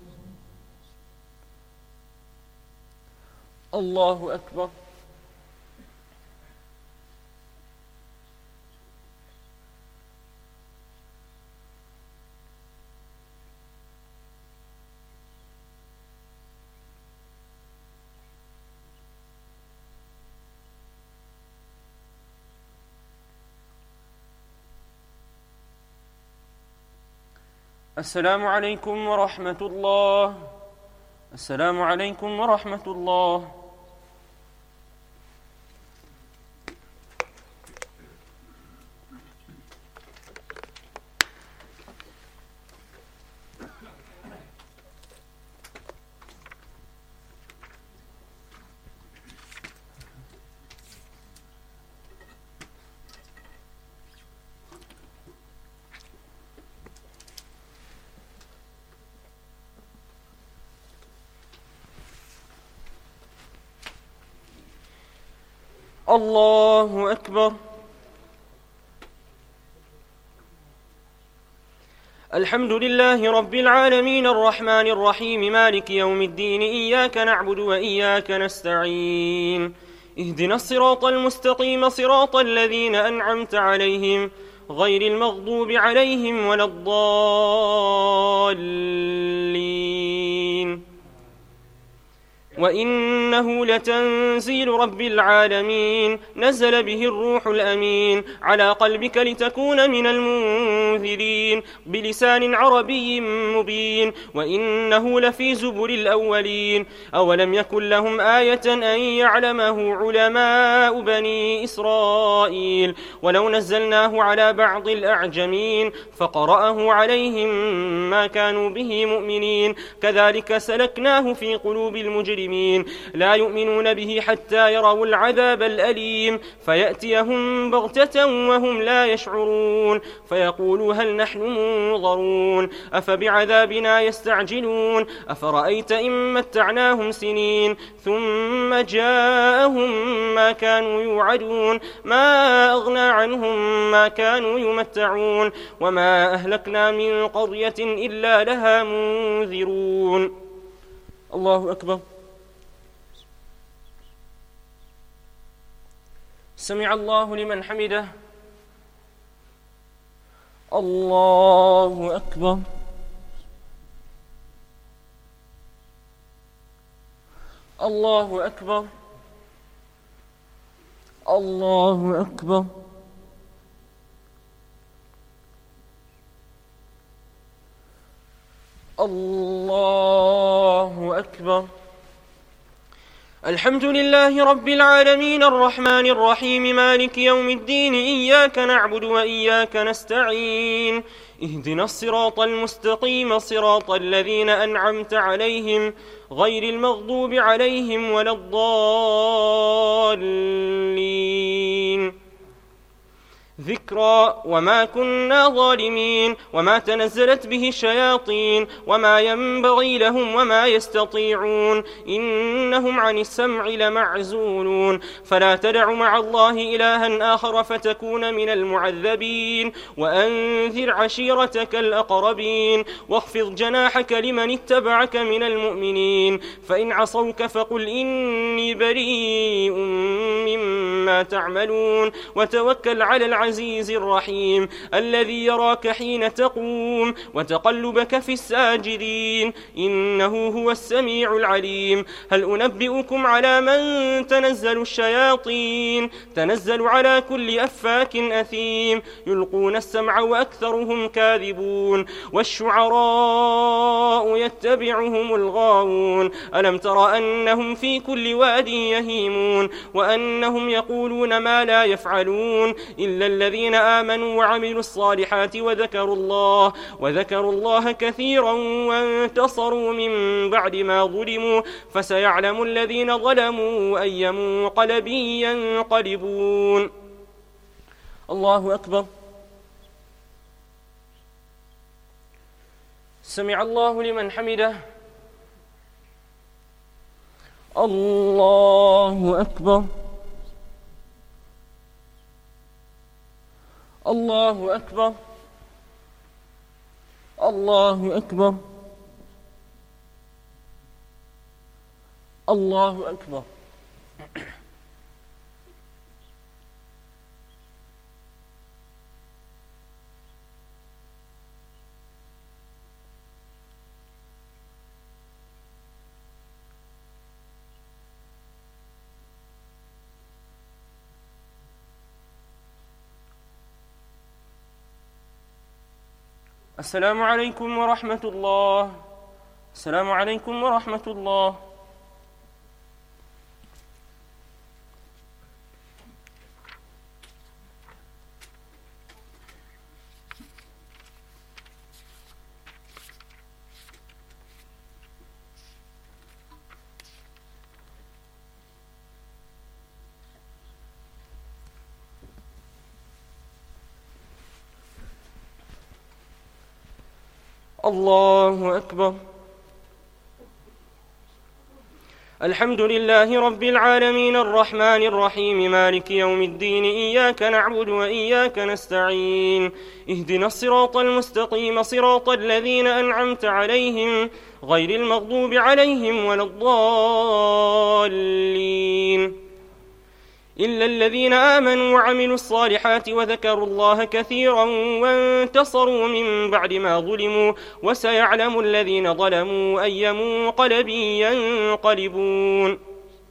S4: الله أكبر. السلام عليكم ورحمة الله. السلام عليكم ورحمة الله. الله أكبر. الحمد لله رب العالمين الرحمن الرحيم مالك يوم الدين إياك نعبد وإياك نستعين اهدنا الصراط المستقيم صراط الذين أنعمت عليهم غير المغضوب عليهم ولا الضالين. وإنه لتنزيل رب العالمين نزل به الروح الأمين على قلبك لتكون من المنذرين بلسان عربي مبين وإنه لفي زبر الأولين. أولم يكن لهم آية أن يعلمه علماء بني إسرائيل ولو نزلناه على بعض الأعجمين فقرأه عليهم ما كانوا به مؤمنين كذلك سلكناه في قلوب المجرمين لا يؤمنون به حتى يروا العذاب الأليم فيأتيهم بغتة وهم لا يشعرون فيقولوا هل نحن منظرون أفبعذابنا يستعجلون أفرأيت إن متعناهم سنين ثم جاءهم ما كانوا يوعدون ما أغنى عنهم ما كانوا يمتعون وما أهلكنا من قرية إلا لها منذرون. الله أكبر. سمع الله لمن حمده. الله أكبر. الله أكبر. الله أكبر. الله أكبر. الحمد لله رب العالمين الرحمن الرحيم مالك يوم الدين إياك نعبد وإياك نستعين اهدنا الصراط المستقيم صراط الذين أنعمت عليهم غير المغضوب عليهم ولا الضالين. ذكرى وما كنا ظالمين وما تنزلت به الشياطين وما ينبغي لهم وما يستطيعون إنهم عن السمع لمعزولون فلا تدع مع الله إلها آخر فتكون من المعذبين وأنذر عشيرتك الأقربين واخفض جناحك لمن اتبعك من المؤمنين فإن عصوك فقل إني بريء مما تعملون وتوكل على العزيز الرحيم الذي يراك حين تقوم وتقلبك في الساجدين إنه هو السميع العليم. هل أنبئكم على من تنزل الشياطين تنزل على كل أفاك أثيم يلقون السمع وأكثرهم كاذبون والشعراء يتبعهم الغاوون ألم تر أنهم في كل واد يهيمون وأنهم يقولون ما لا يفعلون إلا الذين آمنوا وعملوا الصالحات وذكروا الله كثيرا وانتصروا من بعد ما ظلموا فسيعلم الذين ظلموا أي منقلب ينقلبون. الله أكبر. سمع الله لمن حمده. الله أكبر. الله أكبر الله أكبر الله أكبر. السلام عليكم ورحمة الله. السلام عليكم ورحمة الله. الله أكبر. الحمد لله رب العالمين الرحمن الرحيم مالك يوم الدين إياك نعبد وإياك نستعين اهدنا الصراط المستقيم صراط الذين أنعمت عليهم غير المغضوب عليهم ولا الضالين إلا الذين آمنوا وعملوا الصالحات وذكروا الله كثيرا وانتصروا من بعد ما ظلموا وسيعلم الذين ظلموا أي منقلب ينقلبون.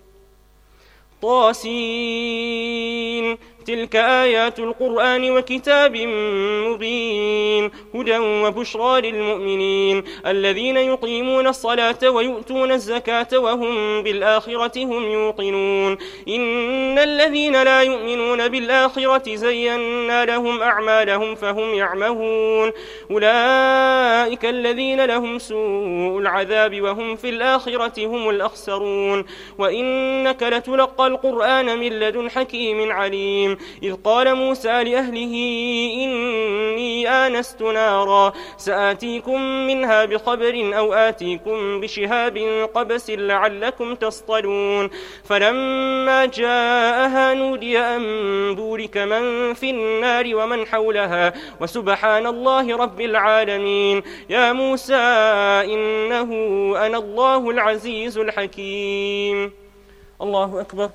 S4: طاسين تلك آيات القرآن وكتاب مبين هدى وبشرى للمؤمنين الذين يقيمون الصلاة ويؤتون الزكاة وهم بالآخرة هم يوقنون. إن الذين لا يؤمنون بالآخرة زينا لهم أعمالهم فهم يعمهون أولئك الذين لهم سوء العذاب وهم في الآخرة هم الأخسرون. وإنك لتلقى القرآن من لدن حكيم عليم إذ قال موسى لأهله إني آنست نارا سآتيكم منها بخبر أو آتيكم بشهاب قبس لعلكم تصطلون. فلما جاءها نودي أن بورك من في النار ومن حولها وسبحان الله رب العالمين. يا موسى إنه أنا الله العزيز الحكيم. الله أكبر.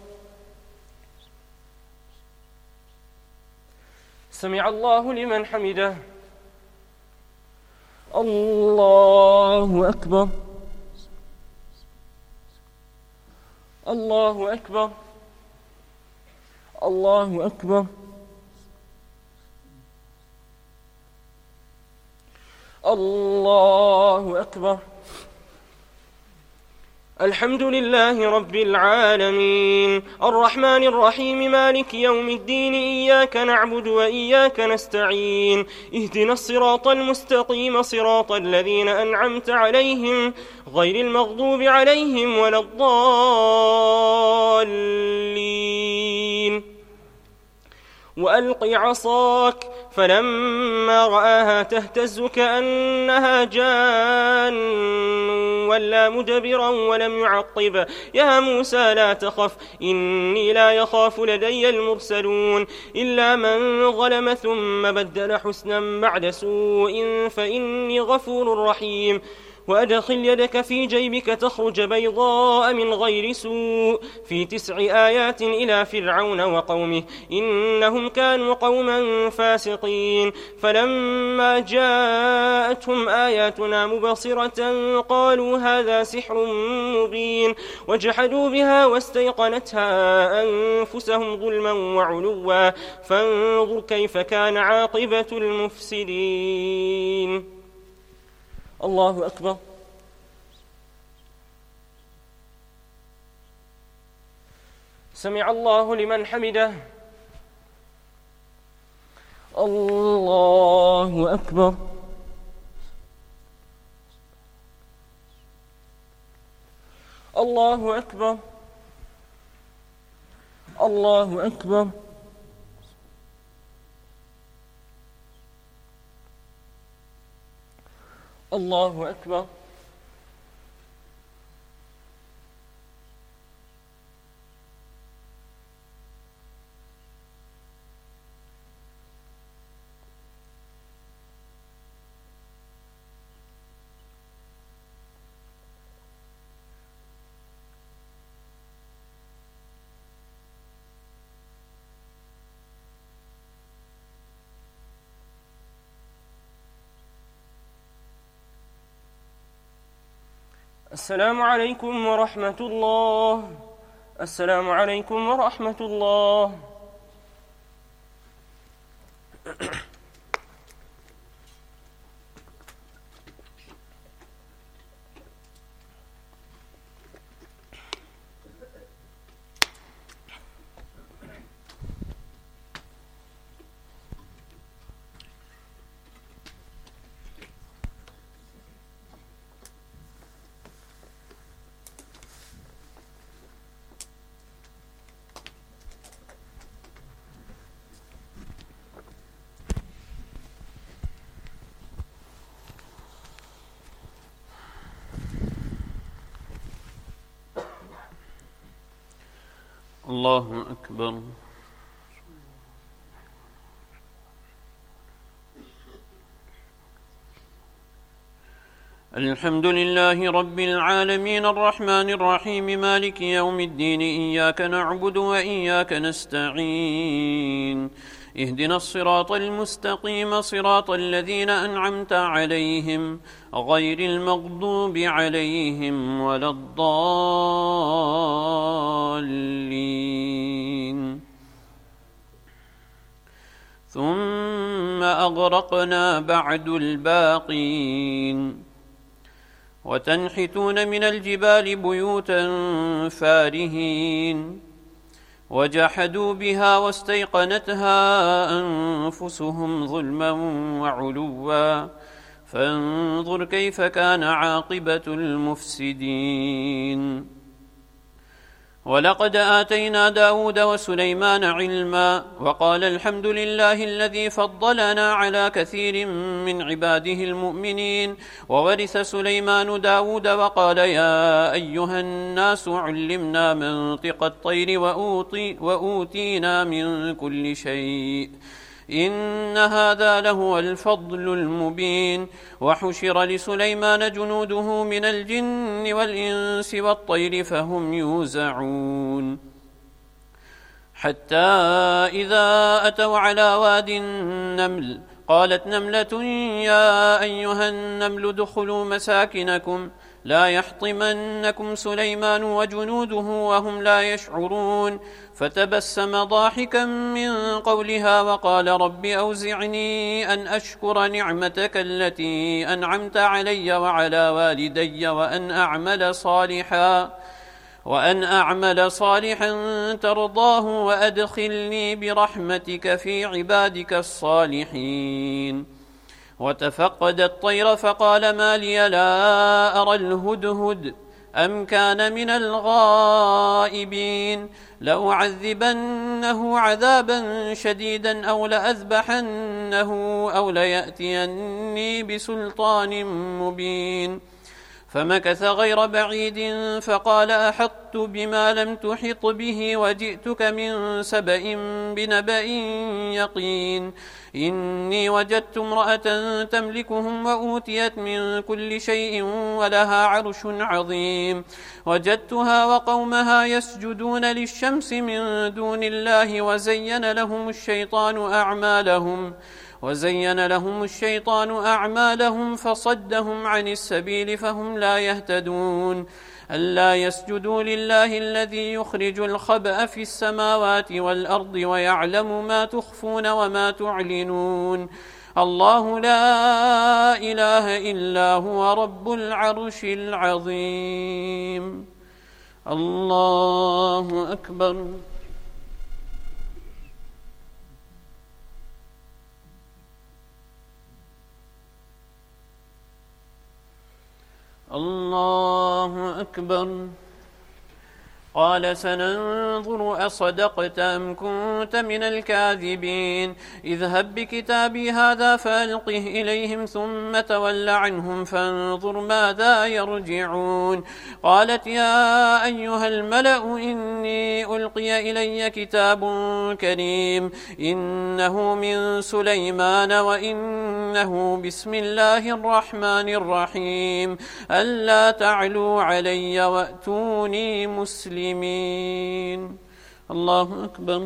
S4: سمع الله لمن حمده. الله أكبر الله أكبر الله أكبر الله أكبر. الحمد لله رب العالمين الرحمن الرحيم مالك يوم الدين إياك نعبد وإياك نستعين اهدنا الصراط المستقيم صراط الذين أنعمت عليهم غير المغضوب عليهم ولا الضالين. وألق عصاك فلما رآها تهتز كأنها جان ولا مدبرا ولم يعقب يا موسى لا تخف إني لا يخاف لدي المرسلون إلا من ظلم ثم بدل حسنا بعد سوء فإني غفور رحيم. وأدخل يدك في جيبك تخرج بيضاء من غير سوء في 9 آيات إلى فرعون وقومه إنهم كانوا قوما فاسقين. فلما جاءتهم آياتنا مبصرة قالوا هذا سحر مبين وجحدوا بها واستيقنتها أنفسهم ظلما وعلوا فانظر كيف كان عاقبة المفسدين. الله أكبر. سمع الله لمن حمده. الله أكبر الله أكبر الله أكبر الله أكبر. السلام عليكم ورحمة الله. السلام عليكم ورحمة الله.
S5: الله أكبر. الحمد لله رب العالمين الرحمن الرحيم مالك يوم الدين إياك نعبد وإياك نستعين اهدنا الصراط المستقيم صراط الذين أنعمت عليهم غير المغضوب عليهم ولا الضالين. ثم أغرقنا بعد الباقين وتنحتون من الجبال بيوتا فارهين وجحدوا بها واستيقنتها أنفسهم ظلما وعلوا فانظر كيف كان عاقبة المفسدين. ولقد آتينا داود وسليمان علما وقال الحمد لله الذي فضلنا على كثير من عباده المؤمنين. وورث سليمان داود وقال يا أيها الناس علمنا منطق الطير وأوتينا من كل شيء إن هذا لهو الفضل المبين. وحشر لسليمان جنوده من الجن والإنس والطير فهم يوزعون حتى إذا أتوا على واد النمل قالت نملة يا أيها النمل ادخلوا مساكنكم لا يحطمنكم سليمان وجنوده وهم لا يشعرون. فتبسم ضاحكا من قولها وقال رب أوزعني أن أشكر نعمتك التي أنعمت علي وعلى والدي وأن أعمل صالحا ترضاه وأدخلني برحمتك في عبادك الصالحين. وتفقد الطير فقال ما لي لا أرى الهدهد أم كان من الغائبين لأعذبنه عذابا شديدا أو لأذبحنه أو ليأتيني بسلطان مبين. فمكث غير بعيد فقال أحطت بما لم تحط به وجئتك من سبأ بنبأ يقين إني وجدت امرأة تملكهم وأوتيت من كل شيء ولها عرش عظيم وجدتها وقومها يسجدون للشمس من دون الله وزين لهم الشيطان أعمالهم فصدهم عن السبيل فهم لا يهتدون. ألا يسجدوا لله الذي يخرج الخبأ في السماوات والأرض ويعلم ما تخفون وما تعلنون. الله لا إله إلا هو رب العرش العظيم. الله أكبر. الله أكبر. قال سننظر أصدقت أم كنت من الكاذبين اذهب بكتابي هذا فألقه إليهم ثم تول عنهم فانظر ماذا يرجعون. قالت يا أيها الملأ إني ألقي إلي كتاب كريم إنه من سليمان وإنه بسم الله الرحمن الرحيم ألا تعلوا علي وأتوني مسلمين. الله أكبر.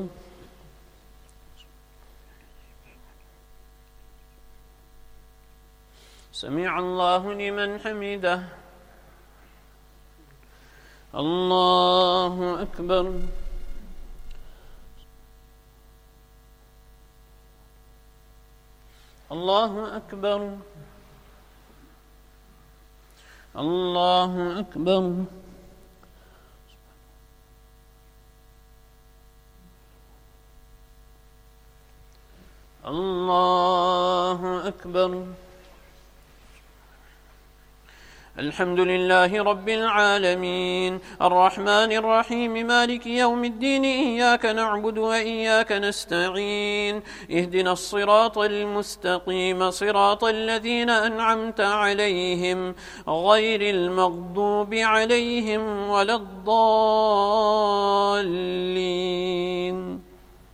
S5: سمع الله لمن حمده. الله أكبر. الله أكبر. الله أكبر. الله أكبر. الحمد لله رب العالمين الرحمن الرحيم مالك يوم الدين إياك نعبد وإياك نستعين اهدنا الصراط المستقيم صراط الذين أنعمت عليهم غير المغضوب عليهم ولا الضالين.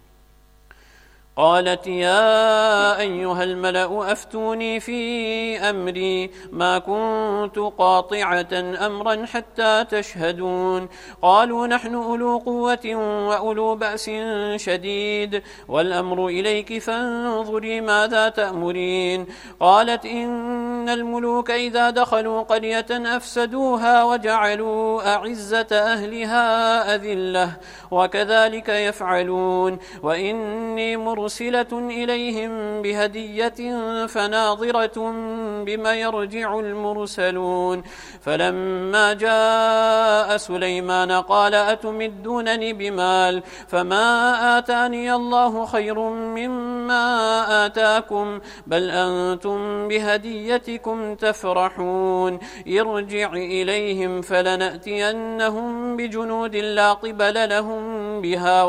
S5: قالت يا أيها الملأ أفتوني في أمري ما كنت قاطعة أمرا حتى تشهدون. قالوا نحن أولو قوة وأولو بأس شديد والأمر إليك فانظري ماذا تأمرين. قالت إن الملوك إذا دخلوا قرية أفسدوها وجعلوا أعزة أهلها أذلة وكذلك يفعلون. وإني مرسلة إليهم بهدية فناظرة بما يرجع المرسلون. فلما جاء سليمان قال أتمدونني بمال فما آتاني الله خير مما آتاكم بل أنتم بهديتكم تفرحون. ارجع إليهم فلنأتينهم بجنود لا قبل لهم بها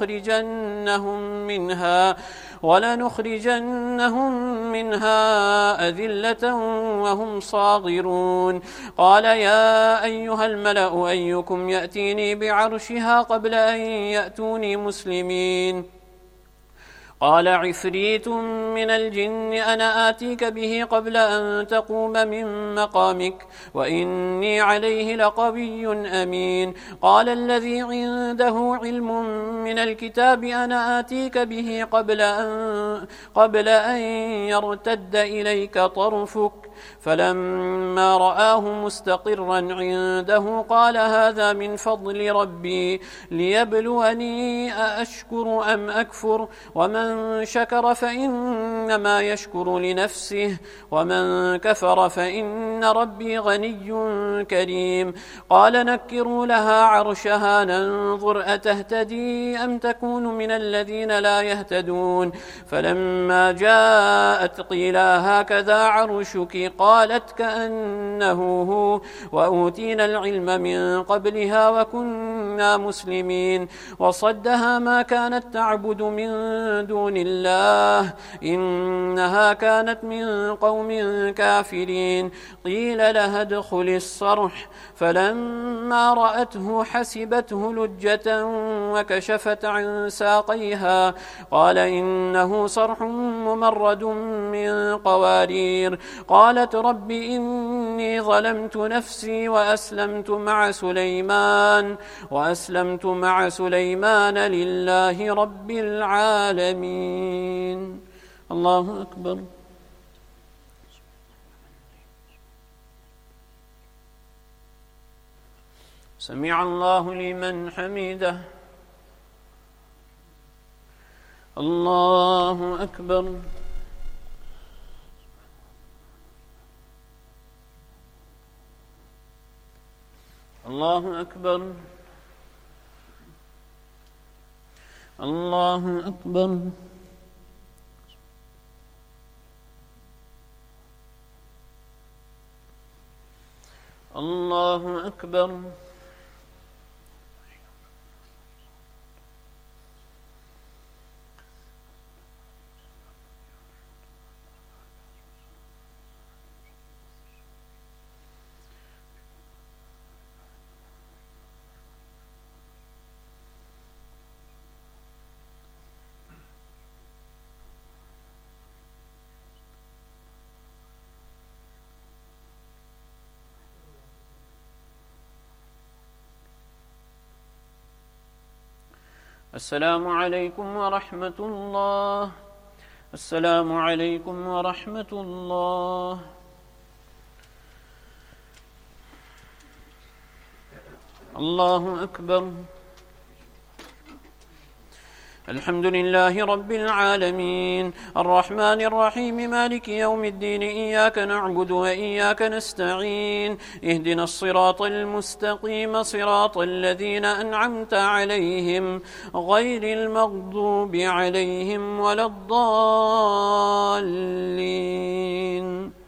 S5: ولنخرجنهم منها أذلة وهم صاغرون. قال يا أيها الملأ أيكم يأتيني بعرشها قبل أن يأتوني مسلمين. قال عفريت من الجن أنا آتيك به قبل أن تقوم من مقامك وإني عليه لقوي أمين. قال الذي عنده علم من الكتاب أنا آتيك به قبل أن يرتد إليك طرفك فلما رآه مستقرا عنده قال هذا من فضل ربي ليبلوني أأشكر أم أكفر ومن شكر فإنما يشكر لنفسه ومن كفر فإن ربي غني كريم. قال نكروا لها عرشها ننظر أتهتدي أم تكون من الذين لا يهتدون. فلما جاءت قيل هكذا عرشك قالت كأنه هو وأوتينا العلم من قبلها وكنا مسلمين. وصدها ما كانت تعبد من دون الله إنها كانت من قوم كافرين. قيل لها ادخل الصرح فلما رأته حسبته لجة وكشفت عن ساقيها قال إنه صرح ممرد من قوارير. قالت رب إني ظلمت نفسي وأسلمت مع سليمان لله رب العالمين. الله أكبر. سمع الله لمن حمده. الله أكبر. الله أكبر. الله أكبر. الله أكبر. السلام عليكم ورحمة الله. السلام عليكم ورحمة الله. الله أكبر. الحمد لله رب العالمين الرحمن الرحيم مالك يوم الدين إياك نعبد وإياك نستعين اهدنا الصراط المستقيم صراط الذين أنعمت عليهم غير المغضوب عليهم ولا الضالين.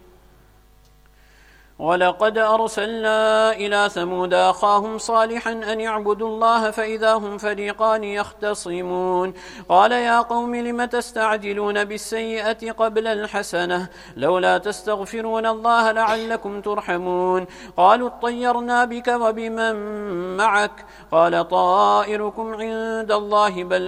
S5: ولقد أرسلنا إلى ثمود أخاهم صالحا أن يعبدوا الله فإذا هم فريقان يختصمون قال يا قوم لم تستعجلون بالسيئة قبل الحسنة لولا تستغفرون الله لعلكم ترحمون قالوا اطيرنا بك وبمن معك قال طائركم عند الله بل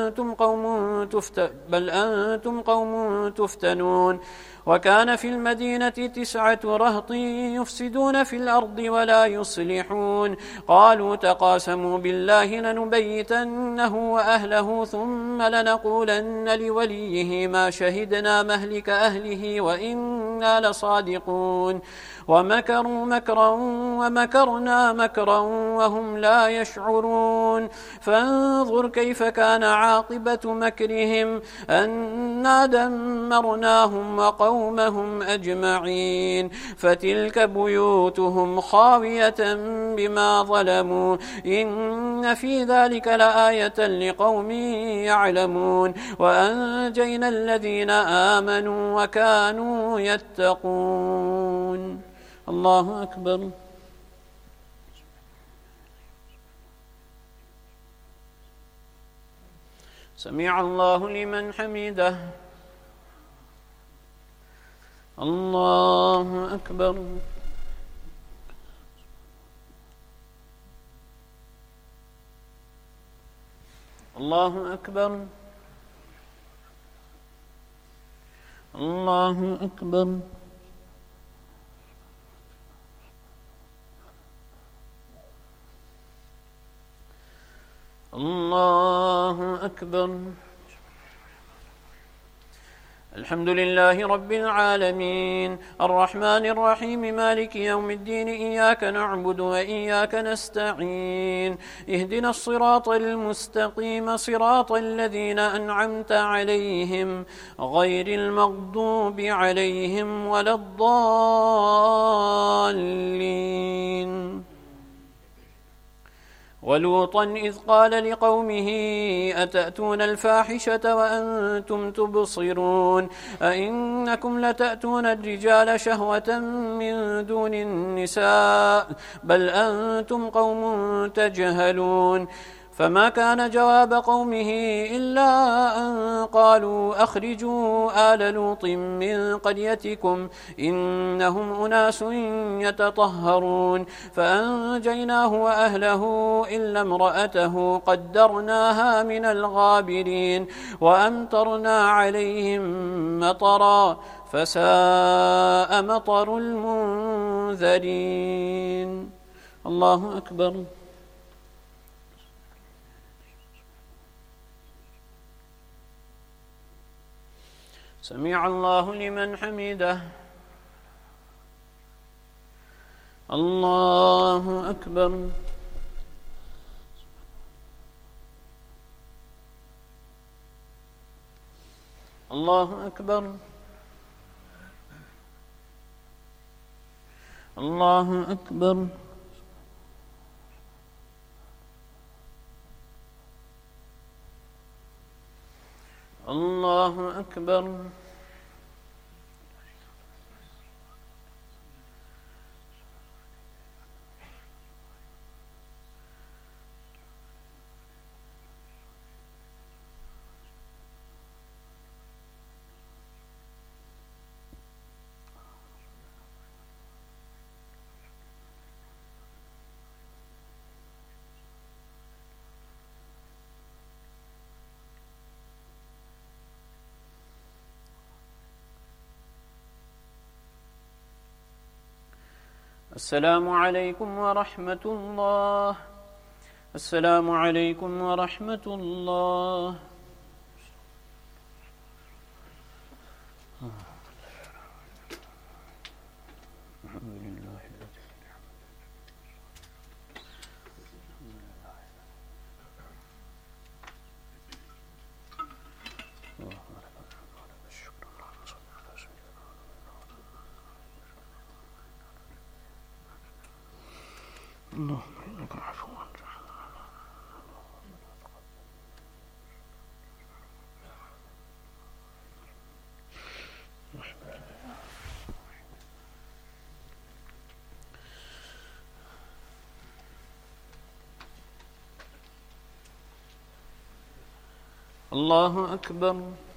S5: أنتم قوم تفتنون وكان في المدينة 9 رهط يفسدون في الأرض ولا يصلحون قالوا تقاسموا بالله لنبيتنه وأهله ثم لنقولن لوليه ما شهدنا مهلك أهله وإنا لصادقون ومكروا مكرا ومكرنا مكرا وهم لا يشعرون فانظر كيف كان عاقبة مكرهم أنا دمرناهم وقومهم أجمعين فتلك بيوتهم خاوية بما ظلموا إن في ذلك لآية لقوم يعلمون وأنجينا الذين آمنوا وكانوا يتقون. الله أكبر. سمع الله لمن حمده. الله أكبر. الله أكبر. الله أكبر. الله أكبر. الحمد لله رب العالمين الرحمن الرحيم مالك يوم الدين إياك نعبد وإياك نستعين اهدنا الصراط المستقيم صراط الذين أنعمت عليهم غير المغضوب عليهم ولا الضالين. ولوطا إذ قال لقومه أتأتون الفاحشة وأنتم تبصرون أئنكم لتأتون الرجال شهوة من دون النساء بل أنتم قوم تجهلون فما كان جواب قومه إلا أن قالوا أخرجوا آل لوط من قريتكم إنهم أناس يتطهرون فأنجيناه وأهله إلا امرأته قدرناها من الغابرين وأمطرنا عليهم مطرا فساء مطر المنذرين. الله أكبر. سمع الله لمن حمده. الله أكبر. الله أكبر. الله أكبر. الله أكبر. السلام عليكم ورحمة الله. السلام عليكم ورحمة الله. الله أكبر.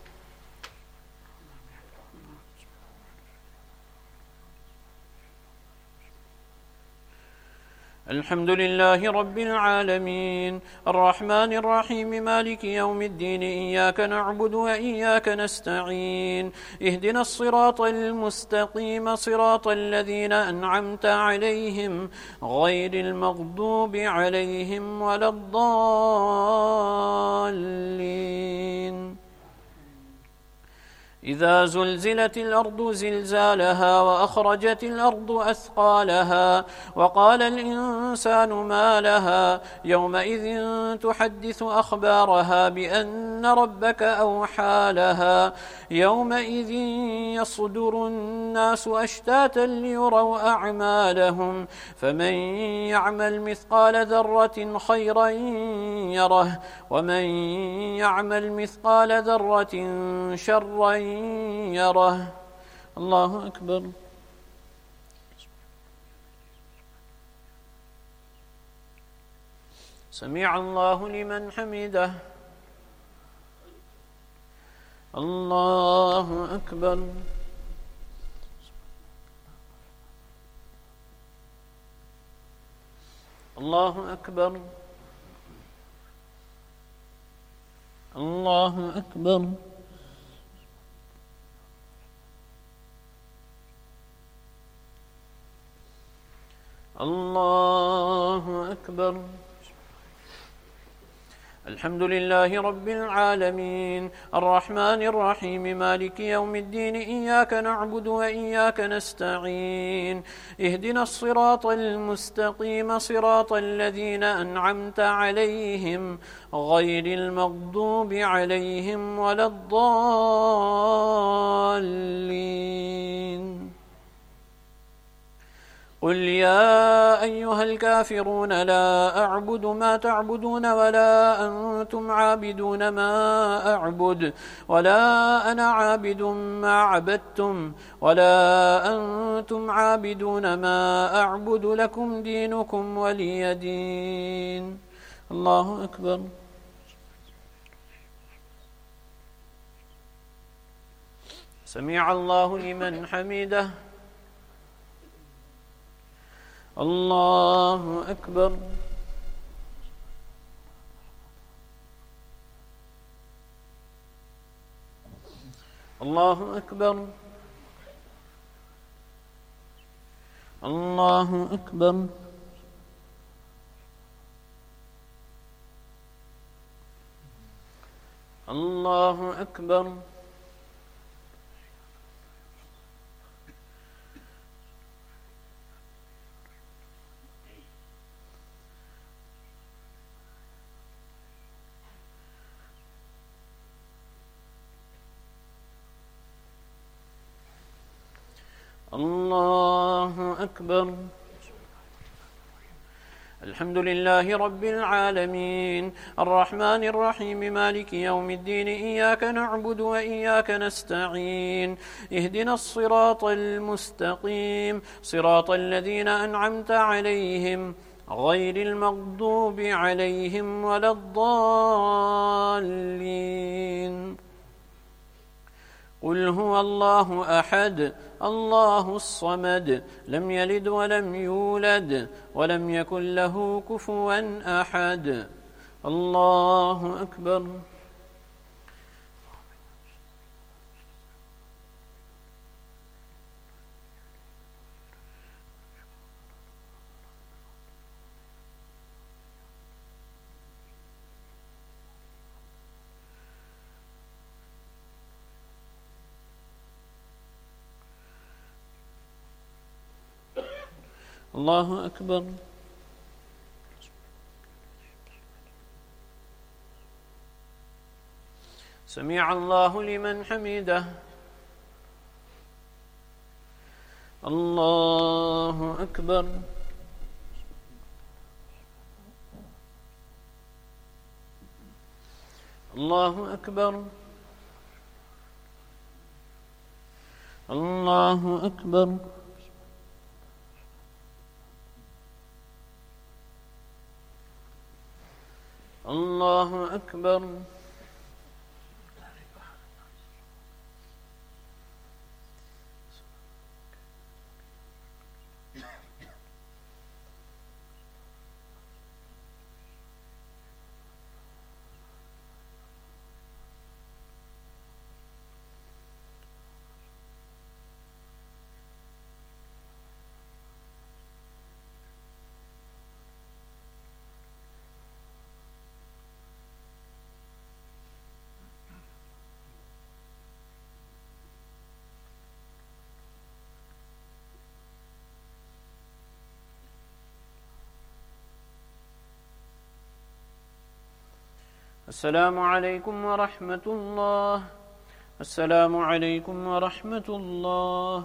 S5: الحمد لله رب العالمين الرحمن الرحيم مالك يوم الدين إياك نعبد وإياك نستعين اهدنا الصراط المستقيم صراط الذين أنعمت عليهم غير المغضوب عليهم ولا الضالين. إذا زلزلت الأرض زلزالها وأخرجت الأرض أثقالها وقال الإنسان ما لها يومئذ تحدث أخبارها بأن ربك أوحى لها يومئذ يصدر الناس أشتاتا ليروا أعمالهم فمن يعمل مثقال ذرة خيرا يره ومن يعمل مثقال ذرة شرا يره. الله أكبر. سمع الله لمن حمده. الله أكبر. الله أكبر. الله أكبر. الله أكبر. الحمد لله رب العالمين الرحمن الرحيم مالك يوم الدين إياك نعبد وإياك نستعين اهدنا الصراط المستقيم صراط الذين أنعمت عليهم غير المغضوب عليهم ولا الضالين. قل يا أيها الكافرون لا أعبد ما تعبدون ولا أنتم عابدون ما أعبد ولا أنا عابد ما عبدتم ولا أنتم عابدون ما أعبد لكم دينكم ولي دين. الله أكبر. سمع الله لمن حمده. الله أكبر. الله أكبر. الله أكبر. الله أكبر. الله أكبر. الحمد لله رب العالمين الرحمن الرحيم مالك يوم الدين إياك نعبد وإياك نستعين اهدنا الصراط المستقيم صراط الذين أنعمت عليهم غير المغضوب عليهم ولا الضالين. قل هو الله أحد الله الصمد لم يلد ولم يولد ولم يكن له كفوا أحد. الله أكبر. الله أكبر. سمع الله لمن حمده. الله أكبر. الله أكبر الله أكبر الله أكبر السلام عليكم ورحمة الله السلام عليكم ورحمة الله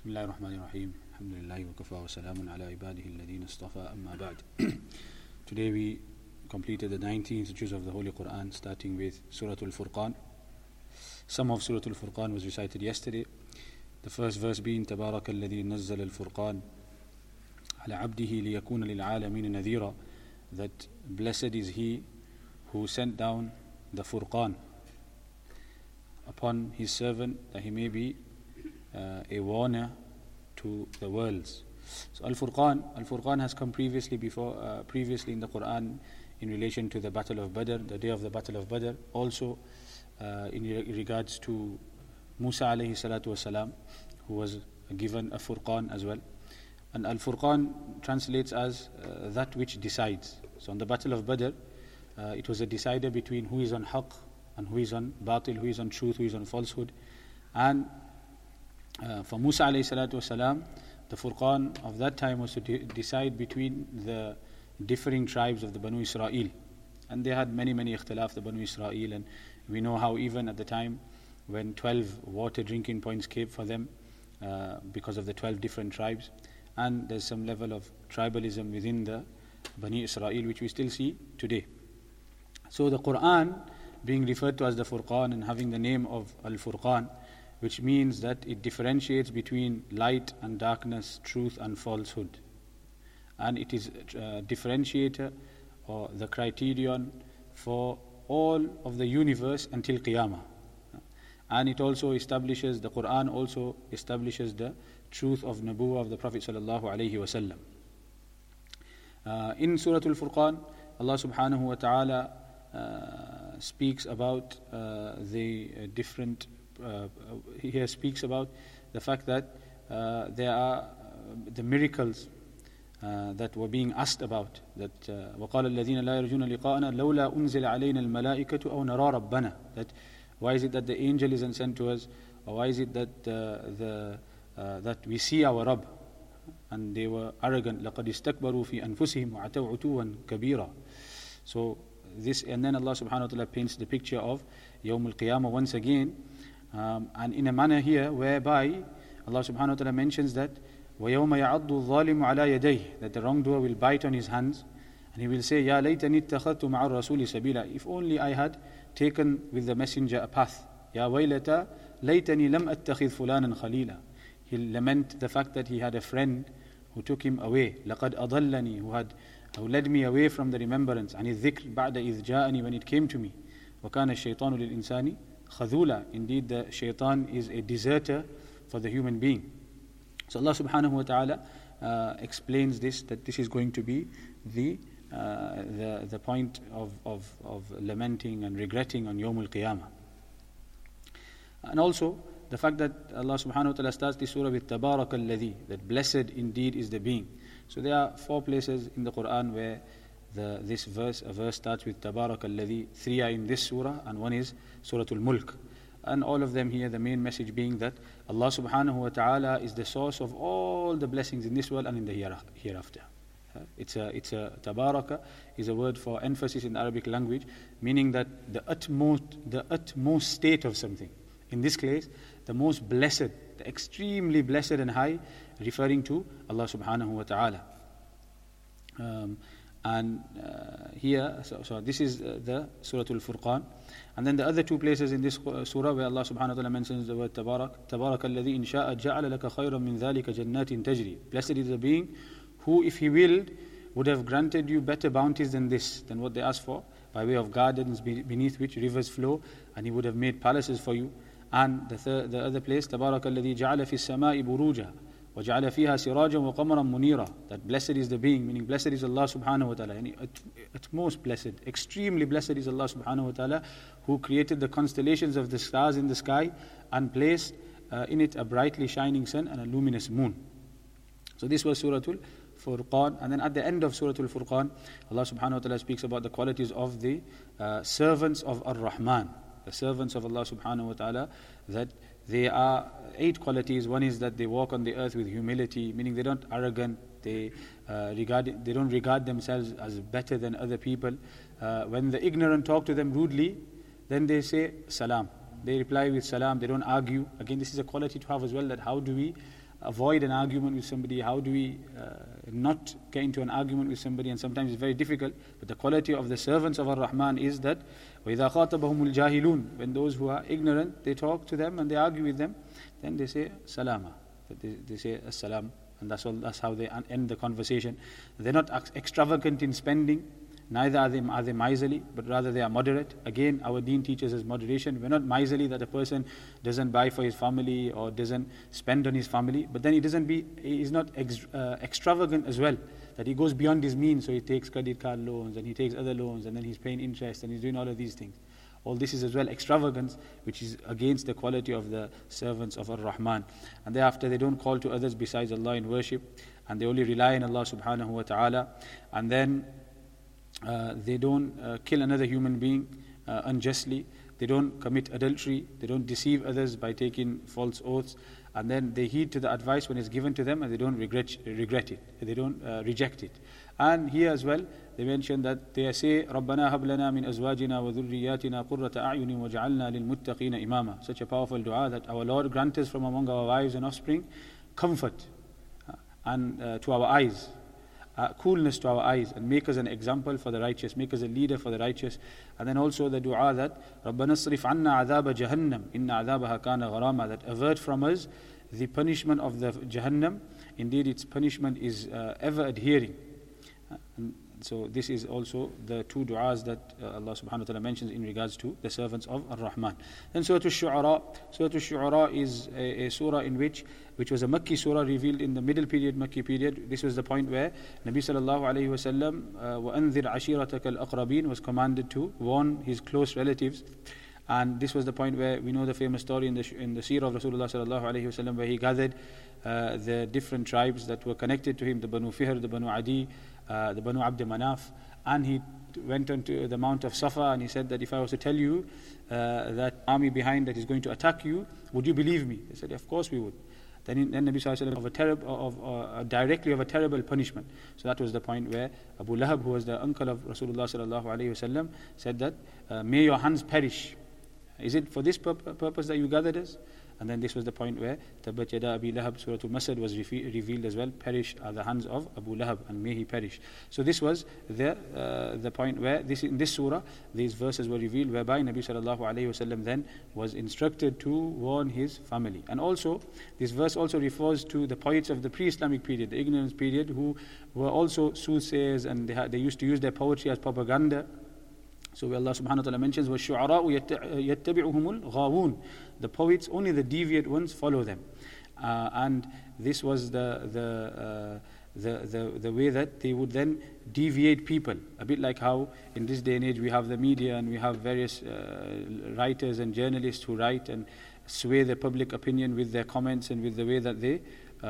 S2: Bismillah ar-Rahman ar-Rahim. Alhamdulillah wa kafa wa salamun ala ibadihi alladhina istafa amma ba'd. Today we completed the 19th juz of the Holy Quran, starting with Surah Al-Furqan. Some of Surah Al-Furqan was recited yesterday. The first verse being تبارك الذي نزل الفرقان على عبده ليكون للعالمين نذيرا, that blessed is he who sent down the Furqan upon his servant that he may be a warner to the worlds. So Al-Furqan has come previously in the Quran in relation to the Battle of Badr, the day of the Battle of Badr. Also in regards to Musa alayhi salatu wasalam, who was given a Furqan as well. And Al-Furqan translates as that which decides. So on the Battle of Badr, it was a decider between who is on haqq and who is on batil, who is on truth, who is on falsehood. And for Musa alayhi salatu wasalam, the Furqan of that time was to decide between the differing tribes of the Banu Israel. And they had many ikhtilaf, the Banu Israel, and we know how even at the time when 12 water drinking points came for them because of the 12 different tribes, and there's some level of tribalism within the Bani Israel which we still see today. So the Quran being referred to as the Furqan and having the name of Al-Furqan, which means that it differentiates between light and darkness, truth and falsehood. And it is a differentiator or the criterion for all of the universe until Qiyamah. And it also establishes, the Quran also establishes the truth of Nabuwah of the Prophet sallallahu alaihi wasallam. In Surah Al-Furqan, Allah subhanahu wa ta'ala speaks about the different here speaks about the fact that there are the miracles that were being asked about, that وَقَالَ الَّذِينَ لَا يَرْجُونَ لِقَاءَنَا لَوْلَا أُنزِلَ عَلَيْنَا الْمَلَائِكَةُ أَوْ نَرَى رَبَّنَا, that why is it that the angel isn't sent to us, or why is it that that we see our Rabb? And they were arrogant. لَقَدْ اسْتَكْبَرُوا فِي أَنفُسِهِمْ وَعَتَوْا عُتُوًّا كَبِيرًا. So this, and then Allah subhanahu wa ta'ala paints the picture of Yawm al-Qiyamah once again, and in a manner here whereby Allah subhanahu wa ta'ala mentions that وَيَوْمَ يَعَضُّ الظَّالِمُ عَلَى يَدَيْهِ, that the wrongdoer will bite on his hands and he will say, يَا لَيْتَنِي اتَّخَذْتُ مَعَ الرَّسُولِ سَبِيلًا, if only I had taken with the messenger a path. يَا وَيْلَتَا لَيْتَنِي لَمْ أَتَّخِذْ فُلَانًا خَلِيلًا, he'll lament the fact that he had a friend who took him away. لَقَدْ أَضَلَّنِي, who led me away from the remembrance. عَنِ الذِّكْرِ بَعْدَ إِذْ جَاءَنِي, when it came to me. وَكَانَ الشَّيْطَانُ لِلْإِنسَانِ خَذُولًا, indeed the shaitan is a deserter for the human being. So Allah subhanahu wa ta'ala explains this, that this is going to be the point of lamenting and regretting on Yawm al-Qiyamah. And also the fact that Allah subhanahu wa ta'ala starts this surah with تَبَارَكَ الَّذِي, that blessed indeed is the being. So there are 4 places in the Quran where a verse starts with تَبَارَكَ الَّذِي. 3 are in this surah and 1 is Surah Al-Mulk. And all of them here, the main message being that Allah subhanahu wa ta'ala is the source of all the blessings in this world and in the hereafter. It's a tabaraka is a word for emphasis in the Arabic language, meaning that the utmost state of something. In this case, the most blessed, the extremely blessed and high, referring to Allah subhanahu wa ta'ala. Here, so this is the Surah Al-Furqan. And then the other 2 places in this surah where Allah subhanahu wa ta'ala mentions the word Tabarak الَّذِي إِنْ شَاءَ جَعَلَ لَكَ خَيْرًا مِنْ ذَلِكَ جَنَّاتٍ تَجْرِي. Blessed is the being who, if he willed, would have granted you better bounties than what they asked for, by way of gardens beneath which rivers flow, and he would have made palaces for you. And the other place, تَبَارَكَ الَّذِي جَعَلَ فِي السَّمَاءِ بُرُوجًا وَجَعَلَ فِيهَا سِرَاجًا وَقَمَرًا مُنِيرًا, that blessed is the being, meaning blessed is Allah subhanahu wa ta'ala, and at most blessed, extremely blessed is Allah subhanahu wa ta'ala, who created the constellations of the stars in the sky and placed in it a brightly shining sun and a luminous moon. So this was Surah Al-Furqan. And then at the end of Surah Al-Furqan, Allah subhanahu wa ta'ala speaks about the qualities of the servants of Ar-Rahman, the servants of Allah subhanahu wa ta'ala, that they are 8 qualities. One is that they walk on the earth with humility, meaning they don't arrogant, they don't regard themselves as better than other people. When the ignorant talk to them rudely, then they say salam. They reply with salam, they don't argue. Again, this is a quality to have as well, that how do we
S6: avoid an argument with somebody? How do we not get into an argument with somebody? And sometimes it's very difficult. But the quality of the servants of Ar-Rahman is that وَإِذَا خَاطَبَهُمُ الْجَاهِلُونَ, when those who are ignorant, they talk to them and they argue with them, then they say salama. They say as-salam, and that's how they end the conversation. They're not extravagant in spending, neither are they miserly, but rather they are moderate. Again, our deen teaches us moderation. We're not miserly that a person doesn't buy for his family or doesn't spend on his family, but then he's not extravagant as well, that he goes beyond his means, so he takes credit card loans and he takes other loans and then he's paying interest and he's doing all of these things. All this is as well extravagance, which is against the quality of the servants of Ar-Rahman. And thereafter they don't call to others besides Allah in worship, and they only rely on Allah subhanahu wa ta'ala. And then they don't kill another human being unjustly. They don't commit adultery. They don't deceive others by taking false oaths. And then they heed to the advice when it's given to them, and they don't regret it. They don't reject it. And here as well, they mention that they say, رَبَّنَا هَبْ لَنَا مِنْ أَزْوَاجِنَا وَذُرِّيَّاتِنَا قُرَّةَ أَعْيُنٍ وَاجْعَلْنَا لِلْمُتَّقِينَ إِمَامًا. Such a powerful dua, that our Lord grant us from among our wives and offspring comfort and to our eyes, coolness to our eyes, and make us an example for the righteous, make us a leader for the righteous. And then also the dua that رَبَّنَا اصْرِفْ عَنَّا عَذَابَ جَهَنَّمْ إِنَّ عَذَابَهَا كَانَ غَرَامًا, that avert from us the punishment of the Jahannam. Indeed, its punishment is ever adhering. And so this is also the two du'as that Allah subhanahu wa ta'ala mentions in regards to the servants of Ar-Rahman. Then Surah Al-Shu'ara. Surah Al-Shu'ara is a surah in which was a Makki surah revealed in the middle period, Makki period. This was the point where Nabi sallallahu alayhi wa sallam وَأَنذِرْ عَشِيرَتَكَ الْأَقْرَبِينَ was commanded to warn his close relatives. And this was the point where we know the famous story in the seerah of Rasulullah sallallahu alayhi wa sallam, where he gathered the different tribes that were connected to him, the Banu Fihr, the Banu Adi, the Banu Abd Manaf, and he went onto the Mount of Safa and he said that if I was to tell you that army behind that is going to attack you, would you believe me? They said, of course we would. Then Nabi sallallahu alayhi wa sallam directly of a terrible punishment. So that was the point where Abu Lahab, who was the uncle of Rasulullah sallallahu alayhi wa sallam, said that may your hands perish. Is it for this purpose that you gathered us? And then this was the point where Tabbat Yada Abi Lahab, Surah Al-Masad was revealed as well. Perish are the hands of Abu Lahab, and may he perish. So this was the point where in this surah these verses were revealed, whereby Nabi sallallahu alayhi wa sallam then was instructed to warn his family. And also this verse also refers to the poets of the pre-Islamic period, the ignorance period, who were also soothsayers, and they used to use their poetry as propaganda. So where Allah subhanahu wa ta'ala mentions, وَالشُّعَرَاءُ يَتَّبِعُهُمُ الْغَاوُونَ, the poets, only the deviant ones follow them. And this was the way that they would then deviate people. A bit like how in this day and age we have the media and we have various writers and journalists who write and sway the public opinion with their comments and with the way that they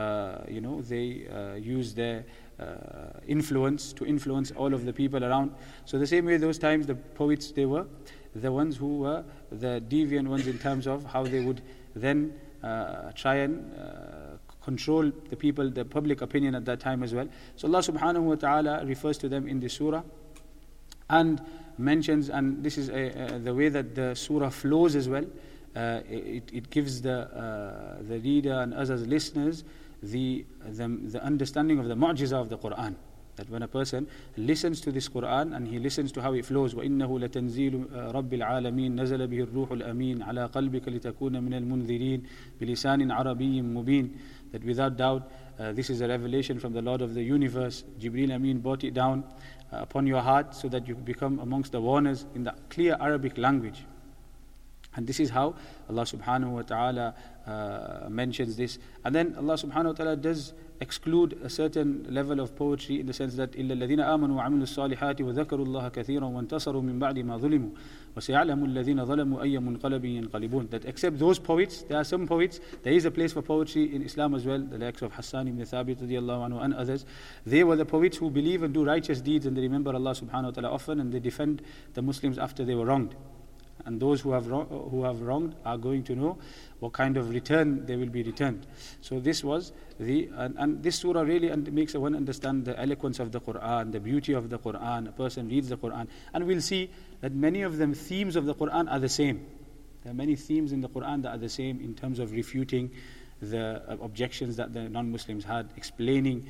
S6: use their influence to influence all of the people around. So the same way those times the poets, they were the ones who were the deviant ones in terms of how they would then try and control the people, the public opinion at that time as well. So Allah subhanahu wa ta'ala refers to them in this surah and mentions, and this is the way that the surah flows as well. It gives the reader and us as listeners the understanding of the mu'jiza of the Quran. That when a person listens to this Quran and he listens to how it flows, وَإِنَّهُ لَتَنزِيلُ رَبِّ الْعَالَمِينَ نَزَلَ بِهِ الرُّوحُ الْأَمِينَ عَلَى قَلْبِكَ لِتَكُونَ مِنَ الْمُنذِرِينَ بِلِسَانٍ عَرَبِيٍّ مُبِينٍ. That without doubt this is a revelation from the Lord of the universe. Jibreel Amin brought it down upon your heart so that you become amongst the warners in the clear Arabic language. And this is how Allah subhanahu wa ta'ala mentions this. And then Allah subhanahu wa ta'ala does exclude a certain level of poetry in the sense that إِلَّا الَّذِينَ آمَنُوا وَعَمِلُوا الصَّالِحَاتِ وَذَكَرُوا اللَّهَ كَثِيرًا وَانْتَصَرُوا مِنْ بَعْدِ مَا ظُلِمُوا وَسَيَعْلَمُ الَّذِينَ ظَلَمُوا أَيَّ مُنْقَلَبٍ يَنْقَلِبُونَ. That except those poets, there are some poets, there is a place for poetry in Islam as well, the likes of Hassan ibn Thabit radiyallahu anhu and others. They were the poets who believe and do righteous deeds, and they remember Allah subhanahu wa ta'ala often, and they defend the Muslims after they were wronged. And those who have wronged are going to know what kind of return they will be returned. So this was and this surah really makes one understand the eloquence of the Quran, the beauty of the Quran. A person reads the Quran, and we'll see that many of them themes of the Quran are the same. There are many themes in the Quran that are the same in terms of refuting the objections that the non-Muslims had, explaining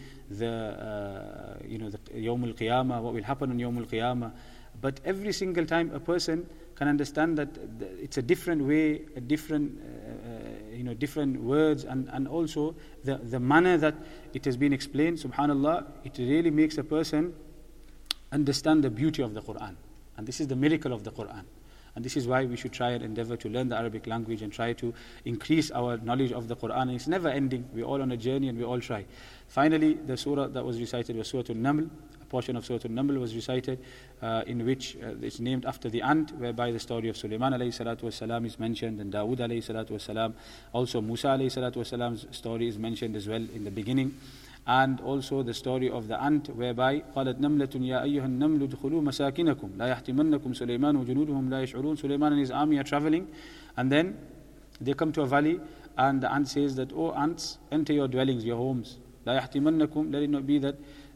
S6: the Yawm al-Qiyamah, what will happen on Yawm al-Qiyamah. But every single time a person can understand that it's a different way, a different different words, and also the manner that it has been explained, subhanallah, it really makes a person understand the beauty of the Quran. And this is the miracle of the Quran. And this is why we should try and endeavor to learn the Arabic language and try to increase our knowledge of the Quran. And it's never ending. We're all on a journey and we all try. Finally, the surah that was recited was Surah Al-Naml. A portion of Surah Al-Naml was recited in which it's named after the ant, whereby the story of Sulaiman alayhi salatu wasalam is mentioned, and Dawood alayhi salatu wasalam. Also Musa alayhi salatu wasalam's story is mentioned as well in the beginning. And also the story of the ant, whereby قالت نملة يا أيها النمل ادخلوا مساكنكم لا يحطمنكم سليمان وجنودهم لا يشعرون. Sulaiman and his army are traveling, and then they come to a valley, and the ant says that, "Oh ants, enter your dwellings, your homes. لا يحطمنكم, let it not be that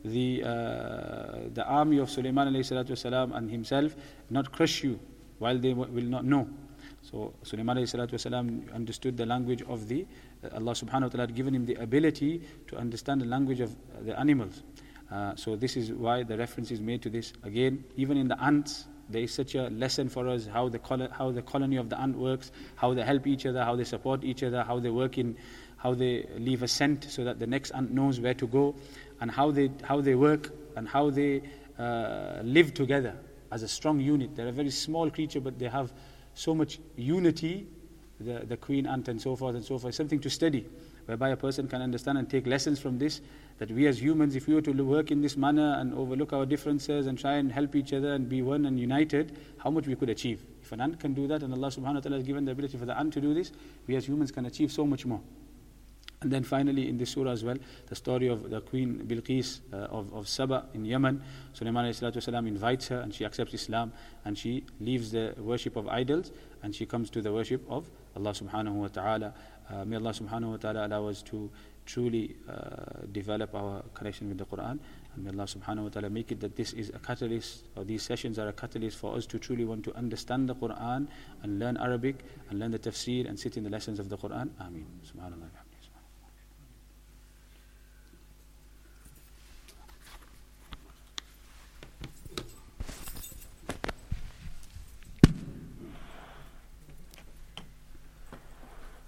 S6: the army of Sulaiman alayhi salatu wasalam and himself not crush you while they will not know." So Sulaiman alayhi salatu wasalam understood the language of Allah subhanahu wa ta'ala had given him the ability to understand the language of the animals. So this is why the reference is made to this. Again, even in the ants, there is such a lesson for us, how the colony of the ant works, how they help each other, how they support each other, how they work in, how they leave a scent so that the next ant knows where to go, and how they work and how they live together as a strong unit. They're a very small creature, but they have so much unity, the queen ant and so forth, something to study, whereby a person can understand and take lessons from this, that we as humans, if we were to work in this manner and overlook our differences and try and help each other and be one and united, how much we could achieve. If an ant can do that, and Allah subhanahu wa ta'ala has given the ability for the ant to do this, we as humans can achieve so much more. And then finally in this surah as well, the story of the queen Bilqis of Saba in Yemen. Sulaiman alayhi salatu wasalam invites her, and she accepts Islam, and she leaves the worship of idols, and she comes to the worship of Allah subhanahu wa ta'ala. May Allah subhanahu wa ta'ala allow us to truly develop our connection with the Quran, and may Allah subhanahu wa ta'ala make it that this is a catalyst, or these sessions are a catalyst for us to truly want to understand the Quran and learn Arabic and learn the tafsir and sit in the lessons of the Quran. Ameen. Subhanallah.